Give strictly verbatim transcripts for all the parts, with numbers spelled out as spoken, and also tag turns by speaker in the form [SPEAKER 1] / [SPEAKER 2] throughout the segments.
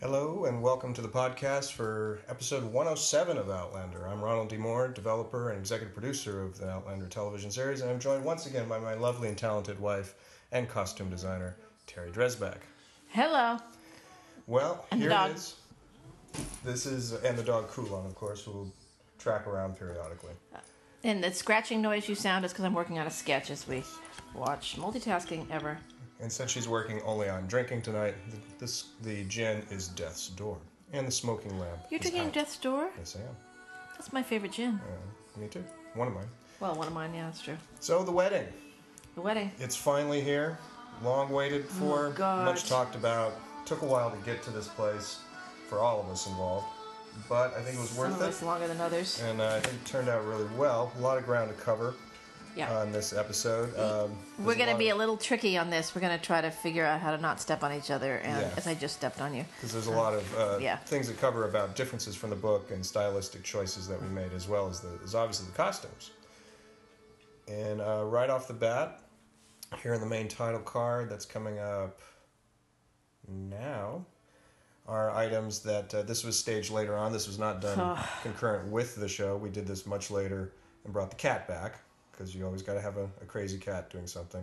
[SPEAKER 1] Hello and welcome to the podcast for episode one oh seven of Outlander. I'm Ronald D. Moore, developer and executive producer of the Outlander television series, and I'm joined once again by my lovely and talented wife and costume designer, Terry Dresbach.
[SPEAKER 2] Hello.
[SPEAKER 1] Well,
[SPEAKER 2] and
[SPEAKER 1] here
[SPEAKER 2] the dog.
[SPEAKER 1] it is. This is, and the dog Kulon, of course, who will track around periodically.
[SPEAKER 2] And the scratching noise you sound is because I'm working on a sketch as we watch. Multitasking ever.
[SPEAKER 1] And since she's working only on drinking tonight, the, this the gin is Death's Door. And the smoking lamp
[SPEAKER 2] You're
[SPEAKER 1] is
[SPEAKER 2] drinking
[SPEAKER 1] out.
[SPEAKER 2] Death's Door?
[SPEAKER 1] Yes, I am.
[SPEAKER 2] That's my favorite gin.
[SPEAKER 1] Uh, me too. One of mine.
[SPEAKER 2] Well, one of mine, yeah, that's true.
[SPEAKER 1] So, the wedding.
[SPEAKER 2] The wedding.
[SPEAKER 1] It's finally here. Long waited for.
[SPEAKER 2] Oh, God.
[SPEAKER 1] Much talked about. Took a while to get to this place for all of us involved. But I think it was
[SPEAKER 2] Some
[SPEAKER 1] worth
[SPEAKER 2] of
[SPEAKER 1] it.
[SPEAKER 2] us longer than others.
[SPEAKER 1] And uh, I think it turned out really well. A lot of ground to cover
[SPEAKER 2] Yeah.
[SPEAKER 1] on this episode. Um,
[SPEAKER 2] We're going to
[SPEAKER 1] lot
[SPEAKER 2] be
[SPEAKER 1] of-
[SPEAKER 2] a little tricky on this. We're going to try to figure out how to not step on each other, and
[SPEAKER 1] Yeah.
[SPEAKER 2] as I just stepped on you.
[SPEAKER 1] Because there's a lot of uh,
[SPEAKER 2] yeah.
[SPEAKER 1] things that cover about differences from the book and stylistic choices that we made, as well as the as obviously the costumes. And uh, right off the bat, here in the main title card that's coming up now, are items that uh, this was staged later on. This was not done concurrent with the show. We did this much later and brought the cat back, because you always got to have a, a crazy cat doing something.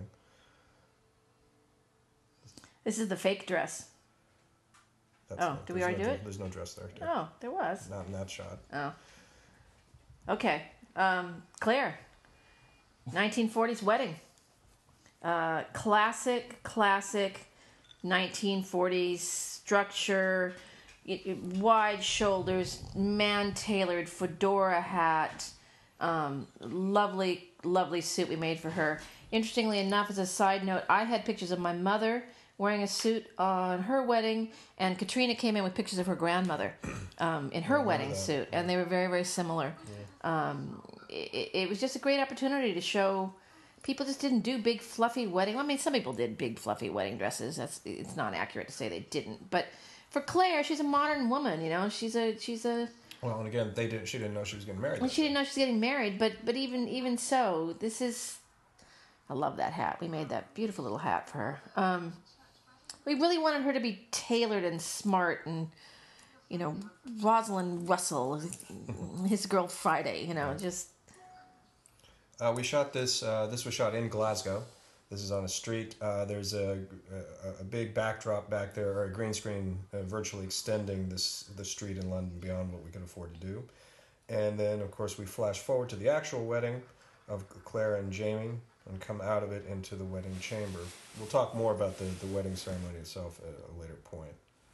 [SPEAKER 2] This is the fake dress.
[SPEAKER 1] That's
[SPEAKER 2] Oh,
[SPEAKER 1] not-
[SPEAKER 2] did we
[SPEAKER 1] there's
[SPEAKER 2] already
[SPEAKER 1] no
[SPEAKER 2] do
[SPEAKER 1] dre-
[SPEAKER 2] it?
[SPEAKER 1] There's no dress there. Dear.
[SPEAKER 2] Oh, there was.
[SPEAKER 1] Not in that shot.
[SPEAKER 2] Oh. Okay. Um, Claire. nineteen forties wedding. Uh, classic, classic nineteen forties structure, it, it- wide shoulders, man-tailored fedora hat, um, lovely, lovely suit we made for her. Interestingly enough, as a side note, I had pictures of my mother wearing a suit on her wedding, and Katrina came in with pictures of her grandmother um, in her wedding
[SPEAKER 1] that.
[SPEAKER 2] suit, and they were very, very similar. Um, it, it was just a great opportunity to show people just didn't do big fluffy wedding. I mean, some people did big fluffy wedding dresses. That's it's not accurate to say they didn't. But for Claire, she's a modern woman. You know, she's a she's a.
[SPEAKER 1] Well, and again, they didn't. She didn't know she was getting married.
[SPEAKER 2] Well, she didn't know she was getting married. But but even even so, this is. I love that hat. We made that beautiful little hat for her. Um, we really wanted her to be tailored and smart and. You know, Rosalind Russell, his girl Friday. You know, just.
[SPEAKER 1] Uh, we shot this. Uh, this was shot in Glasgow. This is on a street. Uh, there's a, a a big backdrop back there, or a green screen, uh, virtually extending this the street in London beyond what we could afford to do. And then, of course, we flash forward to the actual wedding of Claire and Jamie, and come out of it into the wedding chamber. We'll talk more about the, the wedding ceremony itself at a later point.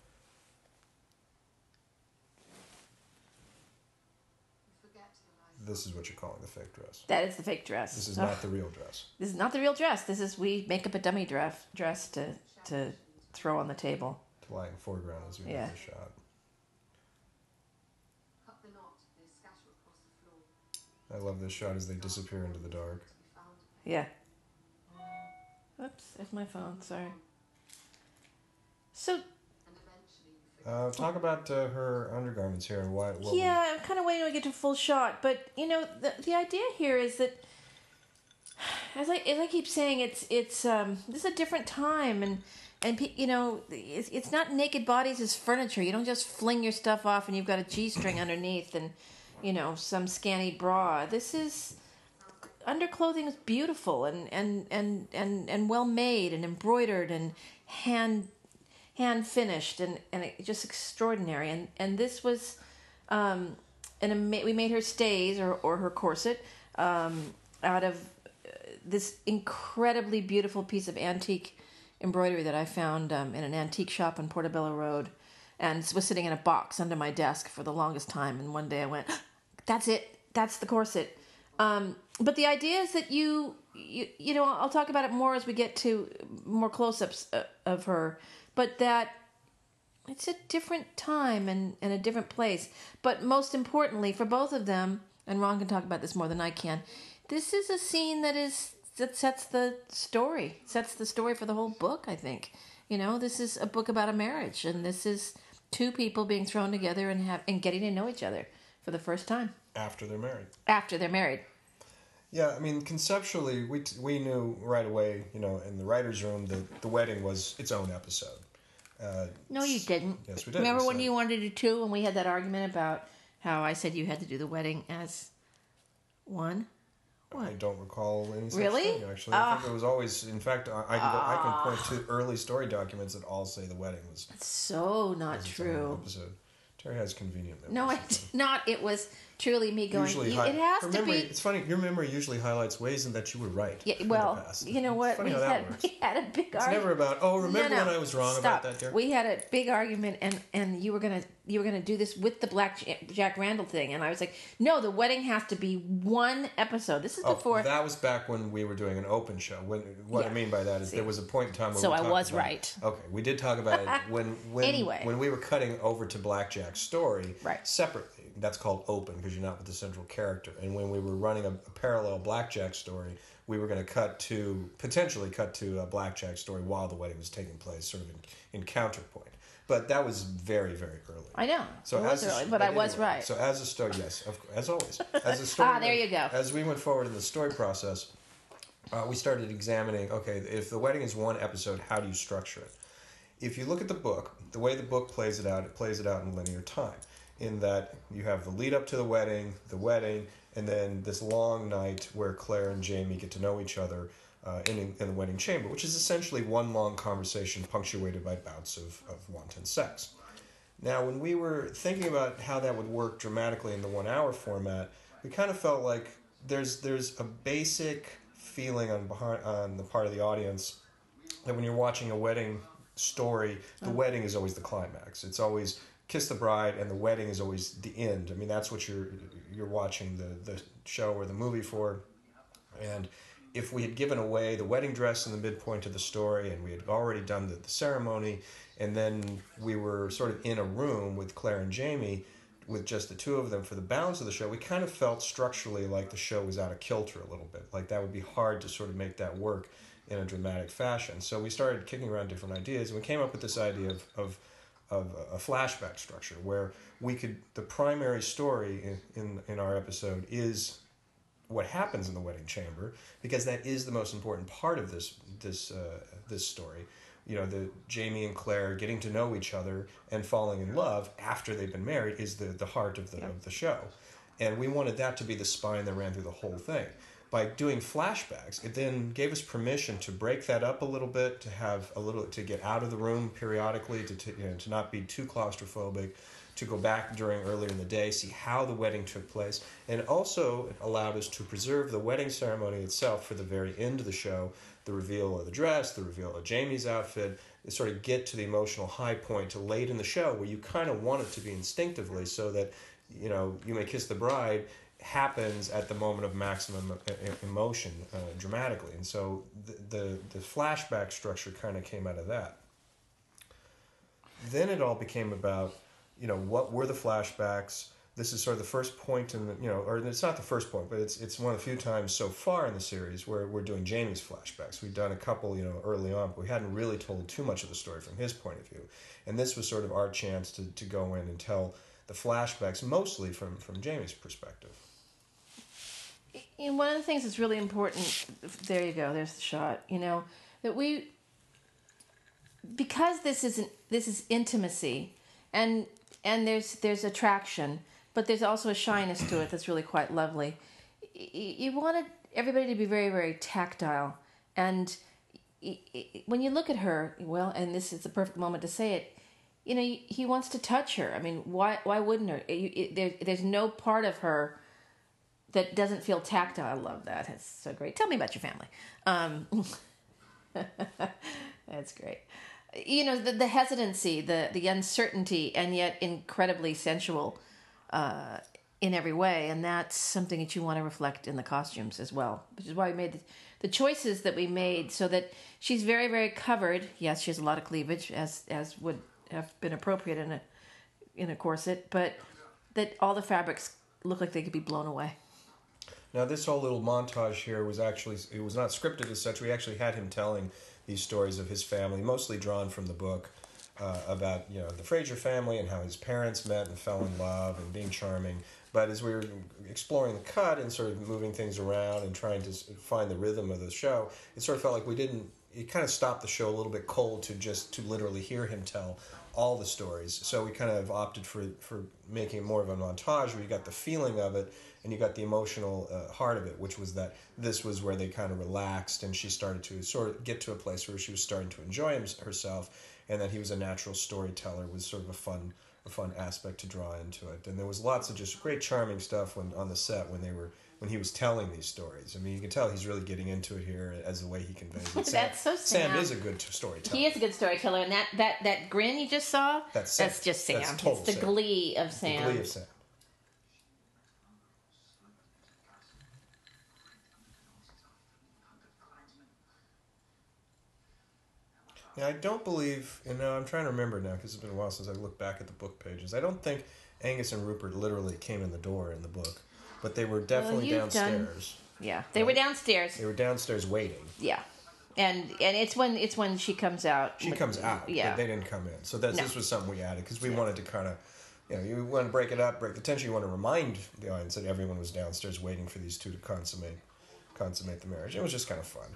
[SPEAKER 1] This is what you're calling the fake dress.
[SPEAKER 2] That is the fake dress.
[SPEAKER 1] This is
[SPEAKER 2] Ugh.
[SPEAKER 1] not the real dress.
[SPEAKER 2] This is not the real dress. This is we make up a dummy dress dress to to throw on the table.
[SPEAKER 1] To lie in the foreground as we
[SPEAKER 2] Yeah.
[SPEAKER 1] get the shot. I love this shot as they disappear into the dark.
[SPEAKER 2] Yeah. Oops, there's my phone. Sorry. So
[SPEAKER 1] Uh, talk about uh, her undergarments here and why. What
[SPEAKER 2] yeah, I'm kind of waiting to get to full shot, but you know the the idea here is that as I as I keep saying, it's it's um this is a different time and. And, pe- you know, it's, it's not naked bodies as furniture. You don't just fling your stuff off and you've got a G-string underneath and, you know, some scanty bra. This is... Underclothing is beautiful and, and, and, and, and well-made and embroidered and hand hand finished and, and it, just extraordinary. And, and this was... Um, an ama- we made her stays, or, or her corset, um, out of uh, this incredibly beautiful piece of antique embroidery that I found um, in an antique shop on Portobello Road, and was sitting in a box under my desk for the longest time. And one day I went, "That's it. That's the corset." Um, but the idea is that you, you, you know, I'll talk about it more as we get to more close-ups uh, of her. But that it's a different time and, and a different place. But most importantly, for both of them, and Ron can talk about this more than I can, this is a scene that is. That sets the story, sets the story for the whole book, I think. You know, this is a book about a marriage, and this is two people being thrown together and have and getting to know each other for the first time.
[SPEAKER 1] After they're married.
[SPEAKER 2] After they're married.
[SPEAKER 1] Yeah, I mean, conceptually, we we knew right away, you know, in the writer's room that the wedding was its own episode. Uh,
[SPEAKER 2] No, you didn't.
[SPEAKER 1] Yes, we did.
[SPEAKER 2] Remember
[SPEAKER 1] We
[SPEAKER 2] when
[SPEAKER 1] said-
[SPEAKER 2] you wanted to do two, and we had that argument about how I said you had to do the wedding as one? What?
[SPEAKER 1] I don't recall any such
[SPEAKER 2] Really?
[SPEAKER 1] thing, actually. I think it was always, in fact, I, I, can, go, I can point to early story documents that all say the wedding was
[SPEAKER 2] That's so not
[SPEAKER 1] was its own
[SPEAKER 2] true.
[SPEAKER 1] episode. Terry has convenient memories.
[SPEAKER 2] No, I did not. It was truly me going,
[SPEAKER 1] Usually
[SPEAKER 2] "You-
[SPEAKER 1] hi-
[SPEAKER 2] it has
[SPEAKER 1] her
[SPEAKER 2] to
[SPEAKER 1] memory,
[SPEAKER 2] be...
[SPEAKER 1] It's funny, your memory usually highlights ways in that you were right.
[SPEAKER 2] Yeah,
[SPEAKER 1] in
[SPEAKER 2] well,
[SPEAKER 1] the past.
[SPEAKER 2] you know what?
[SPEAKER 1] It's funny
[SPEAKER 2] we,
[SPEAKER 1] how that
[SPEAKER 2] had,
[SPEAKER 1] works.
[SPEAKER 2] we had a big
[SPEAKER 1] It's
[SPEAKER 2] argument.
[SPEAKER 1] never about, oh, remember
[SPEAKER 2] No, no.
[SPEAKER 1] when I was wrong
[SPEAKER 2] Stop.
[SPEAKER 1] about that, Derek?
[SPEAKER 2] We had a big argument, and, and you were gonna you were gonna do this with the Black Ja- Jack Randall thing, and I was like, no, the wedding has to be one episode. This is
[SPEAKER 1] Oh,
[SPEAKER 2] before.
[SPEAKER 1] that was back when we were doing an open show. When, what
[SPEAKER 2] Yeah.
[SPEAKER 1] I mean by that is
[SPEAKER 2] See.
[SPEAKER 1] there was a point in time where
[SPEAKER 2] So
[SPEAKER 1] we
[SPEAKER 2] I
[SPEAKER 1] talked
[SPEAKER 2] was
[SPEAKER 1] about-
[SPEAKER 2] right.
[SPEAKER 1] Okay, we did talk about it when when
[SPEAKER 2] Anyway.
[SPEAKER 1] when we were cutting over to Blackjack's story
[SPEAKER 2] Right.
[SPEAKER 1] separately. That's called open because you're not with the central character. And when we were running a, a parallel Blackjack story, we were going to cut to potentially cut to a Blackjack story while the wedding was taking place, sort of in, in counterpoint. But that was very very early.
[SPEAKER 2] I know.
[SPEAKER 1] So
[SPEAKER 2] it was
[SPEAKER 1] as a-
[SPEAKER 2] early, but I was
[SPEAKER 1] anyway,
[SPEAKER 2] right.
[SPEAKER 1] So as a story, yes, of, as always, as a story.
[SPEAKER 2] Ah, there you go.
[SPEAKER 1] As we went forward in the story process, uh, we started examining. Okay, if the wedding is one episode, how do you structure it? If you look at the book, the way the book plays it out, it plays it out in linear time. In that you have the lead up to the wedding, the wedding, and then this long night where Claire and Jamie get to know each other uh, in in the wedding chamber, which is essentially one long conversation punctuated by bouts of, of wanton sex. Now, when we were thinking about how that would work dramatically in the one-hour format, we kind of felt like there's there's a basic feeling on behind on the part of the audience that when you're watching a wedding story, the wedding is always the climax. It's always kiss the bride, and the wedding is always the end. I mean, that's what you're you're watching the the show or the movie for, and if we had given away the wedding dress in the midpoint of the story and we had already done the, the ceremony and then we were sort of in a room with Claire and Jamie with just the two of them for the balance of the show, we kind of felt structurally like the show was out of kilter a little bit. Like that would be hard to sort of make that work in a dramatic fashion. So we started kicking around different ideas and we came up with this idea of, of, of a flashback structure where we could, the primary story in, in, in our episode is what happens in the wedding chamber, because that is the most important part of this this uh, this story. You know, the Jamie and Claire getting to know each other and falling in love after they've been married is the, the heart of the
[SPEAKER 2] Yeah.
[SPEAKER 1] of the show. And we wanted that to be the spine that ran through the whole thing. By doing flashbacks, it then gave us permission to break that up a little bit, to have a little to get out of the room periodically, to to, you know, to not be too claustrophobic, to go back during earlier in the day, see how the wedding took place, and also it allowed us to preserve the wedding ceremony itself for the very end of the show, the reveal of the dress, the reveal of Jamie's outfit, and sort of get to the emotional high point to late in the show where you kind of want it to be instinctively so that, you know, You May Kiss the Bride happens at the moment of maximum emotion uh, dramatically. And so the, the, the flashback structure kind of came out of that. Then it all became about, you know, what were the flashbacks? This is sort of the first point in the, you know, or it's not the first point, but it's it's one of the few times so far in the series where we're doing Jamie's flashbacks. We've done a couple, you know, early on, but we hadn't really told too much of the story from his point of view. And this was sort of our chance to, to go in and tell the flashbacks mostly from, from Jamie's perspective.
[SPEAKER 2] You know, one of the things that's really important, there you go, there's the shot, you know, that we, because this isn't, this is intimacy, and and there's there's attraction, but there's also a shyness to it that's really quite lovely. You, you wanted everybody to be very, very tactile, and y- y- when you look at her, well, and this is the perfect moment to say it, you know, he wants to touch her. I mean, why why wouldn't her? You, it, there, there's no part of her that doesn't feel tactile. I love that. It's so great. Tell me about your family. Um, that's great. You know, the, the hesitancy, the, the uncertainty, and yet incredibly sensual uh, in every way. And that's something that you want to reflect in the costumes as well, which is why we made the, the choices that we made so that she's very, very covered. Yes, she has a lot of cleavage, as as would have been appropriate in a in a corset, but that all the fabrics look like they could be blown away.
[SPEAKER 1] Now, this whole little montage here was actually, it was not scripted as such. We actually had him telling these stories of his family, mostly drawn from the book, uh, about, you know, the Fraser family and how his parents met and fell in love and being charming. But as we were exploring the cut and sort of moving things around and trying to find the rhythm of the show, it sort of felt like we didn't it kind of stopped the show a little bit cold to just to literally hear him tell all the stories. So we kind of opted for for making it more of a montage where you got the feeling of it and you got the emotional uh, heart of it, which was that this was where they kind of relaxed and she started to sort of get to a place where she was starting to enjoy him, herself, and that he was a natural storyteller was sort of a fun a fun aspect to draw into it. And there was lots of just great charming stuff when on the set when they were when he was telling these stories. I mean, you can tell he's really getting into it here as the way he conveys it. Sam,
[SPEAKER 2] That's so Sam.
[SPEAKER 1] Sam is a good t- storyteller.
[SPEAKER 2] He is a good storyteller, and that, that, that grin you just saw,
[SPEAKER 1] that's, Sam.
[SPEAKER 2] that's just Sam.
[SPEAKER 1] That's total
[SPEAKER 2] it's the
[SPEAKER 1] Sam.
[SPEAKER 2] glee of Sam.
[SPEAKER 1] The glee of Sam. Now, I don't believe, you know, I'm trying to remember now because it's been a while since I looked back at the book pages. I don't think Angus and Rupert literally came in the door in the book, but they were definitely
[SPEAKER 2] well,
[SPEAKER 1] downstairs.
[SPEAKER 2] Done, yeah, they right? were downstairs.
[SPEAKER 1] They were downstairs waiting.
[SPEAKER 2] Yeah, and and it's when it's when she comes out.
[SPEAKER 1] She
[SPEAKER 2] with,
[SPEAKER 1] comes out. Yeah, they didn't come in. So that's, no. This was something we added because we yeah. wanted to kind of, you know, you want to break it up, break the tension. You want to remind the audience that everyone was downstairs waiting for these two to consummate, consummate the marriage. It was just kind of fun.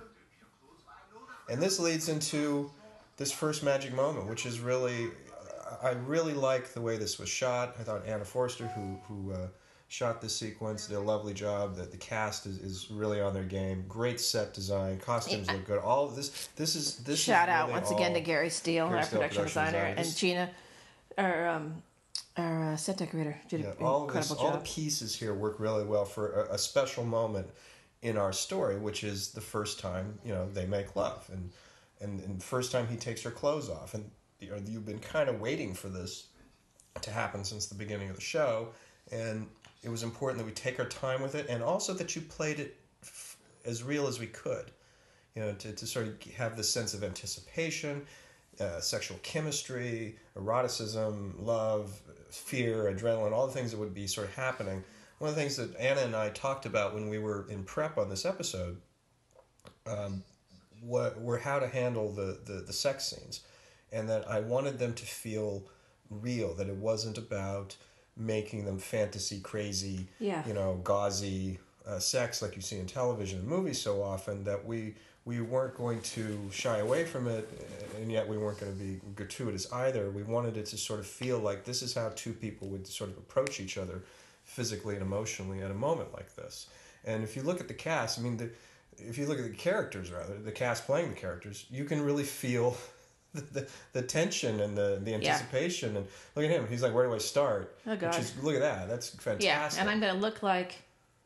[SPEAKER 1] And this leads into this first magic moment, which is really, I really like the way this was shot. I thought Anna Forster, who who uh, shot this sequence, did a lovely job. That the cast is, is really on their game. Great set design, costumes yeah. look good. All of this, this is this.
[SPEAKER 2] Shout
[SPEAKER 1] is
[SPEAKER 2] out once again to Gary Steele,
[SPEAKER 1] Gary
[SPEAKER 2] our
[SPEAKER 1] Steele,
[SPEAKER 2] production,
[SPEAKER 1] production
[SPEAKER 2] designer,
[SPEAKER 1] design.
[SPEAKER 2] and Gina, our um, our uh, set decorator, did
[SPEAKER 1] yeah,
[SPEAKER 2] an
[SPEAKER 1] all
[SPEAKER 2] incredible
[SPEAKER 1] this,
[SPEAKER 2] job.
[SPEAKER 1] All the pieces here work really well for a, a special moment in our story, which is the first time you know they make love and. And, and the first time he takes her clothes off. And you know, you've been kind of waiting for this to happen since the beginning of the show. And it was important that we take our time with it. And also that you played it f- as real as we could. You know, to, to sort of have this sense of anticipation, uh, sexual chemistry, eroticism, love, fear, adrenaline, all the things that would be sort of happening. One of the things that Anna and I talked about when we were in prep on this episode um, What were how to handle the, the, the sex scenes, and that I wanted them to feel real, that it wasn't about making them fantasy crazy,
[SPEAKER 2] yeah.
[SPEAKER 1] you know, gauzy uh, sex like you see in television and movies so often, that we we weren't going to shy away from it, and yet we weren't going to be gratuitous either. We wanted it to sort of feel like this is how two people would sort of approach each other physically and emotionally at a moment like this. And if you look at the cast, I mean, the if you look at the characters, rather, the cast playing the characters, you can really feel the the, the tension and the, the anticipation. Yeah. And look at him. He's like, where do I start?
[SPEAKER 2] Oh, God.
[SPEAKER 1] Which is, look at that. That's fantastic.
[SPEAKER 2] Yeah, and I'm going to look like...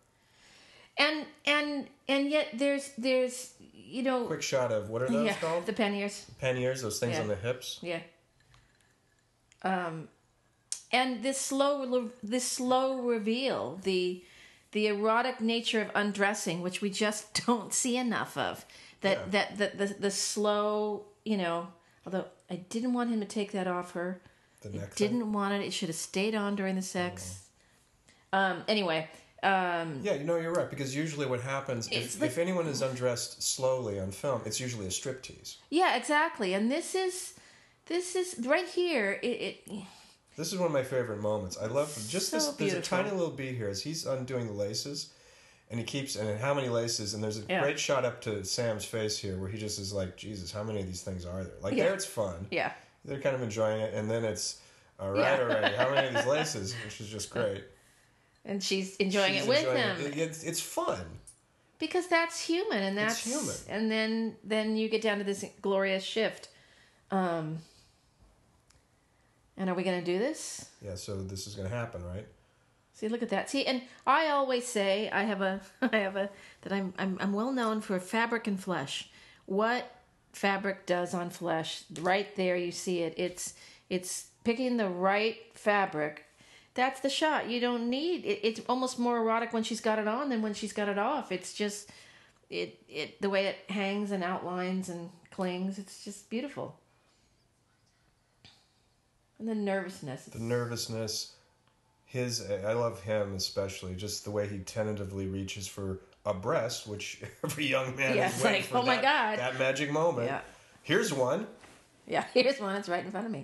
[SPEAKER 2] And and and yet there's, there's you know...
[SPEAKER 1] Quick shot of, what are those
[SPEAKER 2] yeah,
[SPEAKER 1] called?
[SPEAKER 2] The panniers.
[SPEAKER 1] Panniers, those things
[SPEAKER 2] yeah.
[SPEAKER 1] on the hips.
[SPEAKER 2] Yeah. Um, and this slow, this slow reveal, the... the erotic nature of undressing, which we just don't see enough of. That yeah. that the, the the slow, you know. Although I didn't want him to take that off her.
[SPEAKER 1] The neck.
[SPEAKER 2] I didn't want it. It should have stayed on during the sex. Oh. Um. Anyway. Um,
[SPEAKER 1] yeah, you know, you're right, because usually what happens if, like, if anyone is undressed slowly on film, it's usually a striptease.
[SPEAKER 2] Yeah, exactly. And this is this is right here. It. it
[SPEAKER 1] This is one of my favorite moments. I love just
[SPEAKER 2] so
[SPEAKER 1] this.
[SPEAKER 2] Beautiful.
[SPEAKER 1] There's a tiny little beat here as he's undoing the laces, and he keeps and how many laces? And there's a
[SPEAKER 2] yeah.
[SPEAKER 1] great shot up to Sam's face here where he just is like, Jesus, how many of these things are there? Like
[SPEAKER 2] yeah.
[SPEAKER 1] there, it's fun.
[SPEAKER 2] Yeah,
[SPEAKER 1] they're kind of enjoying it, and then it's all right, yeah. already. How many of these laces? Which is just great.
[SPEAKER 2] And she's enjoying she's it with
[SPEAKER 1] enjoying
[SPEAKER 2] him.
[SPEAKER 1] It. It's it's fun
[SPEAKER 2] because that's human, and that's
[SPEAKER 1] it's human.
[SPEAKER 2] And then then you get down to this glorious shift. Um, And are we going to do this?
[SPEAKER 1] Yeah, so this is going to happen, right?
[SPEAKER 2] See, look at that. See, and I always say I have a, I have a that I'm, I'm, I'm well known for fabric and flesh. What fabric does on flesh, right there, you see it. It's, it's picking the right fabric. That's the shot. You don't need it. It's almost more erotic when she's got it on than when she's got it off. It's just, it, it the way it hangs and outlines and clings. It's just beautiful. And the nervousness.
[SPEAKER 1] The nervousness. His, I love him especially. Just the way he tentatively reaches for a breast, which every young man
[SPEAKER 2] yeah,
[SPEAKER 1] is waiting
[SPEAKER 2] like,
[SPEAKER 1] for.
[SPEAKER 2] Oh
[SPEAKER 1] that,
[SPEAKER 2] my God!
[SPEAKER 1] That magic moment.
[SPEAKER 2] Yeah.
[SPEAKER 1] Here's one.
[SPEAKER 2] Yeah, here's one. It's right in front of me.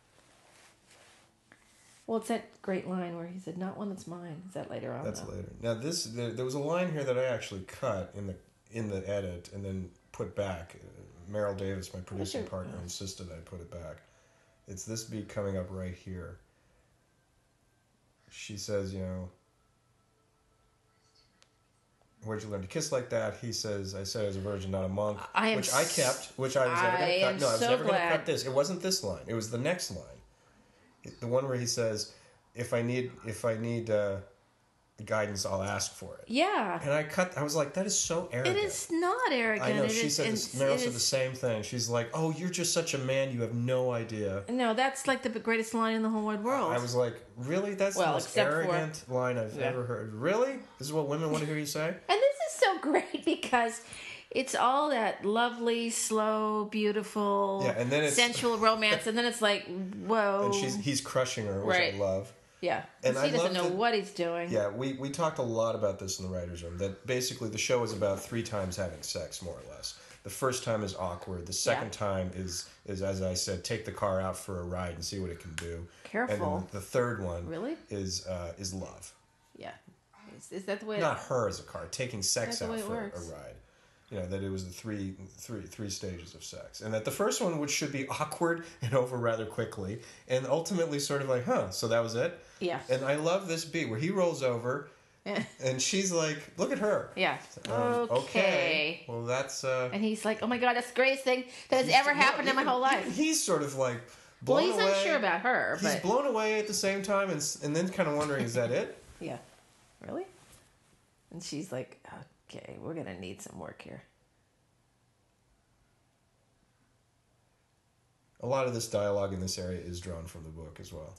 [SPEAKER 2] Well, it's that great line where he said, "Not one that's mine." Is that later on?
[SPEAKER 1] That's
[SPEAKER 2] though?
[SPEAKER 1] later. Now this, there, there was a line here that I actually cut in the in the edit, and then put back. Meryl Davis, my producing
[SPEAKER 2] it?
[SPEAKER 1] partner, insisted I put it back. It's this beat coming up right here. She says, you know, where'd you learn to kiss like that? He says, I said I was a virgin, not a monk.
[SPEAKER 2] I am
[SPEAKER 1] which I kept, which I was never
[SPEAKER 2] I
[SPEAKER 1] going to cut.
[SPEAKER 2] am
[SPEAKER 1] No, I was
[SPEAKER 2] so
[SPEAKER 1] never going to
[SPEAKER 2] glad.
[SPEAKER 1] cut this. It wasn't this line. It was the next line. It- The one where he says, if I need, if I need uh, guidance, I'll ask for it.
[SPEAKER 2] Yeah.
[SPEAKER 1] And I cut, I was like, that is so arrogant.
[SPEAKER 2] It is not arrogant.
[SPEAKER 1] I know,
[SPEAKER 2] It
[SPEAKER 1] she
[SPEAKER 2] is-
[SPEAKER 1] said
[SPEAKER 2] it's-
[SPEAKER 1] this, Meryl
[SPEAKER 2] it
[SPEAKER 1] said the
[SPEAKER 2] is-
[SPEAKER 1] same thing. She's like, oh, you're just such a man, you have no idea.
[SPEAKER 2] No, that's like the greatest line in the whole wide world.
[SPEAKER 1] I was like, really? That's
[SPEAKER 2] Well,
[SPEAKER 1] the most
[SPEAKER 2] except for-
[SPEAKER 1] arrogant line I've
[SPEAKER 2] Yeah.
[SPEAKER 1] ever heard. Really? This is what women want to hear you say?
[SPEAKER 2] And this is so great because it's all that lovely, slow, beautiful,
[SPEAKER 1] Yeah, and then it's-
[SPEAKER 2] sensual romance, and then it's like, whoa.
[SPEAKER 1] And she's he's crushing her, which
[SPEAKER 2] Right.
[SPEAKER 1] I love.
[SPEAKER 2] yeah.
[SPEAKER 1] and
[SPEAKER 2] he
[SPEAKER 1] I
[SPEAKER 2] doesn't
[SPEAKER 1] love
[SPEAKER 2] know
[SPEAKER 1] that-
[SPEAKER 2] what he's doing.
[SPEAKER 1] Yeah, we, we talked a lot about this in the writer's room, that basically the show is about three times having sex, more or less. The first time is awkward. The second
[SPEAKER 2] Yeah.
[SPEAKER 1] time is, is, as I said, take the car out for a ride and see what it can do.
[SPEAKER 2] Careful.
[SPEAKER 1] And then the third one
[SPEAKER 2] Really?
[SPEAKER 1] is uh, is love.
[SPEAKER 2] Yeah. Is, is that the way?
[SPEAKER 1] Not her as a car, taking sex
[SPEAKER 2] That's the
[SPEAKER 1] out
[SPEAKER 2] way it
[SPEAKER 1] for
[SPEAKER 2] works.
[SPEAKER 1] a ride. You know, that it was the three, three, three stages of sex. And that the first one, which should be awkward and over rather quickly, and ultimately sort of like, huh, so that was it?
[SPEAKER 2] Yeah.
[SPEAKER 1] And I love this beat where he rolls over,
[SPEAKER 2] Yeah.
[SPEAKER 1] and she's like, look at her.
[SPEAKER 2] Yeah.
[SPEAKER 1] Um,
[SPEAKER 2] okay.
[SPEAKER 1] Well, that's... Uh,
[SPEAKER 2] And he's like, oh my God, that's the greatest thing that has ever
[SPEAKER 1] no,
[SPEAKER 2] happened in my
[SPEAKER 1] even-
[SPEAKER 2] whole life.
[SPEAKER 1] even He's sort of like
[SPEAKER 2] Well,
[SPEAKER 1] blown
[SPEAKER 2] he's
[SPEAKER 1] away.
[SPEAKER 2] unsure about her,
[SPEAKER 1] He's
[SPEAKER 2] but
[SPEAKER 1] blown away at the same time, and, s- and then kind of wondering, is that it?
[SPEAKER 2] yeah. Really? And she's like, okay, we're going to need some work here.
[SPEAKER 1] A lot of this dialogue in this area is drawn from the book as well.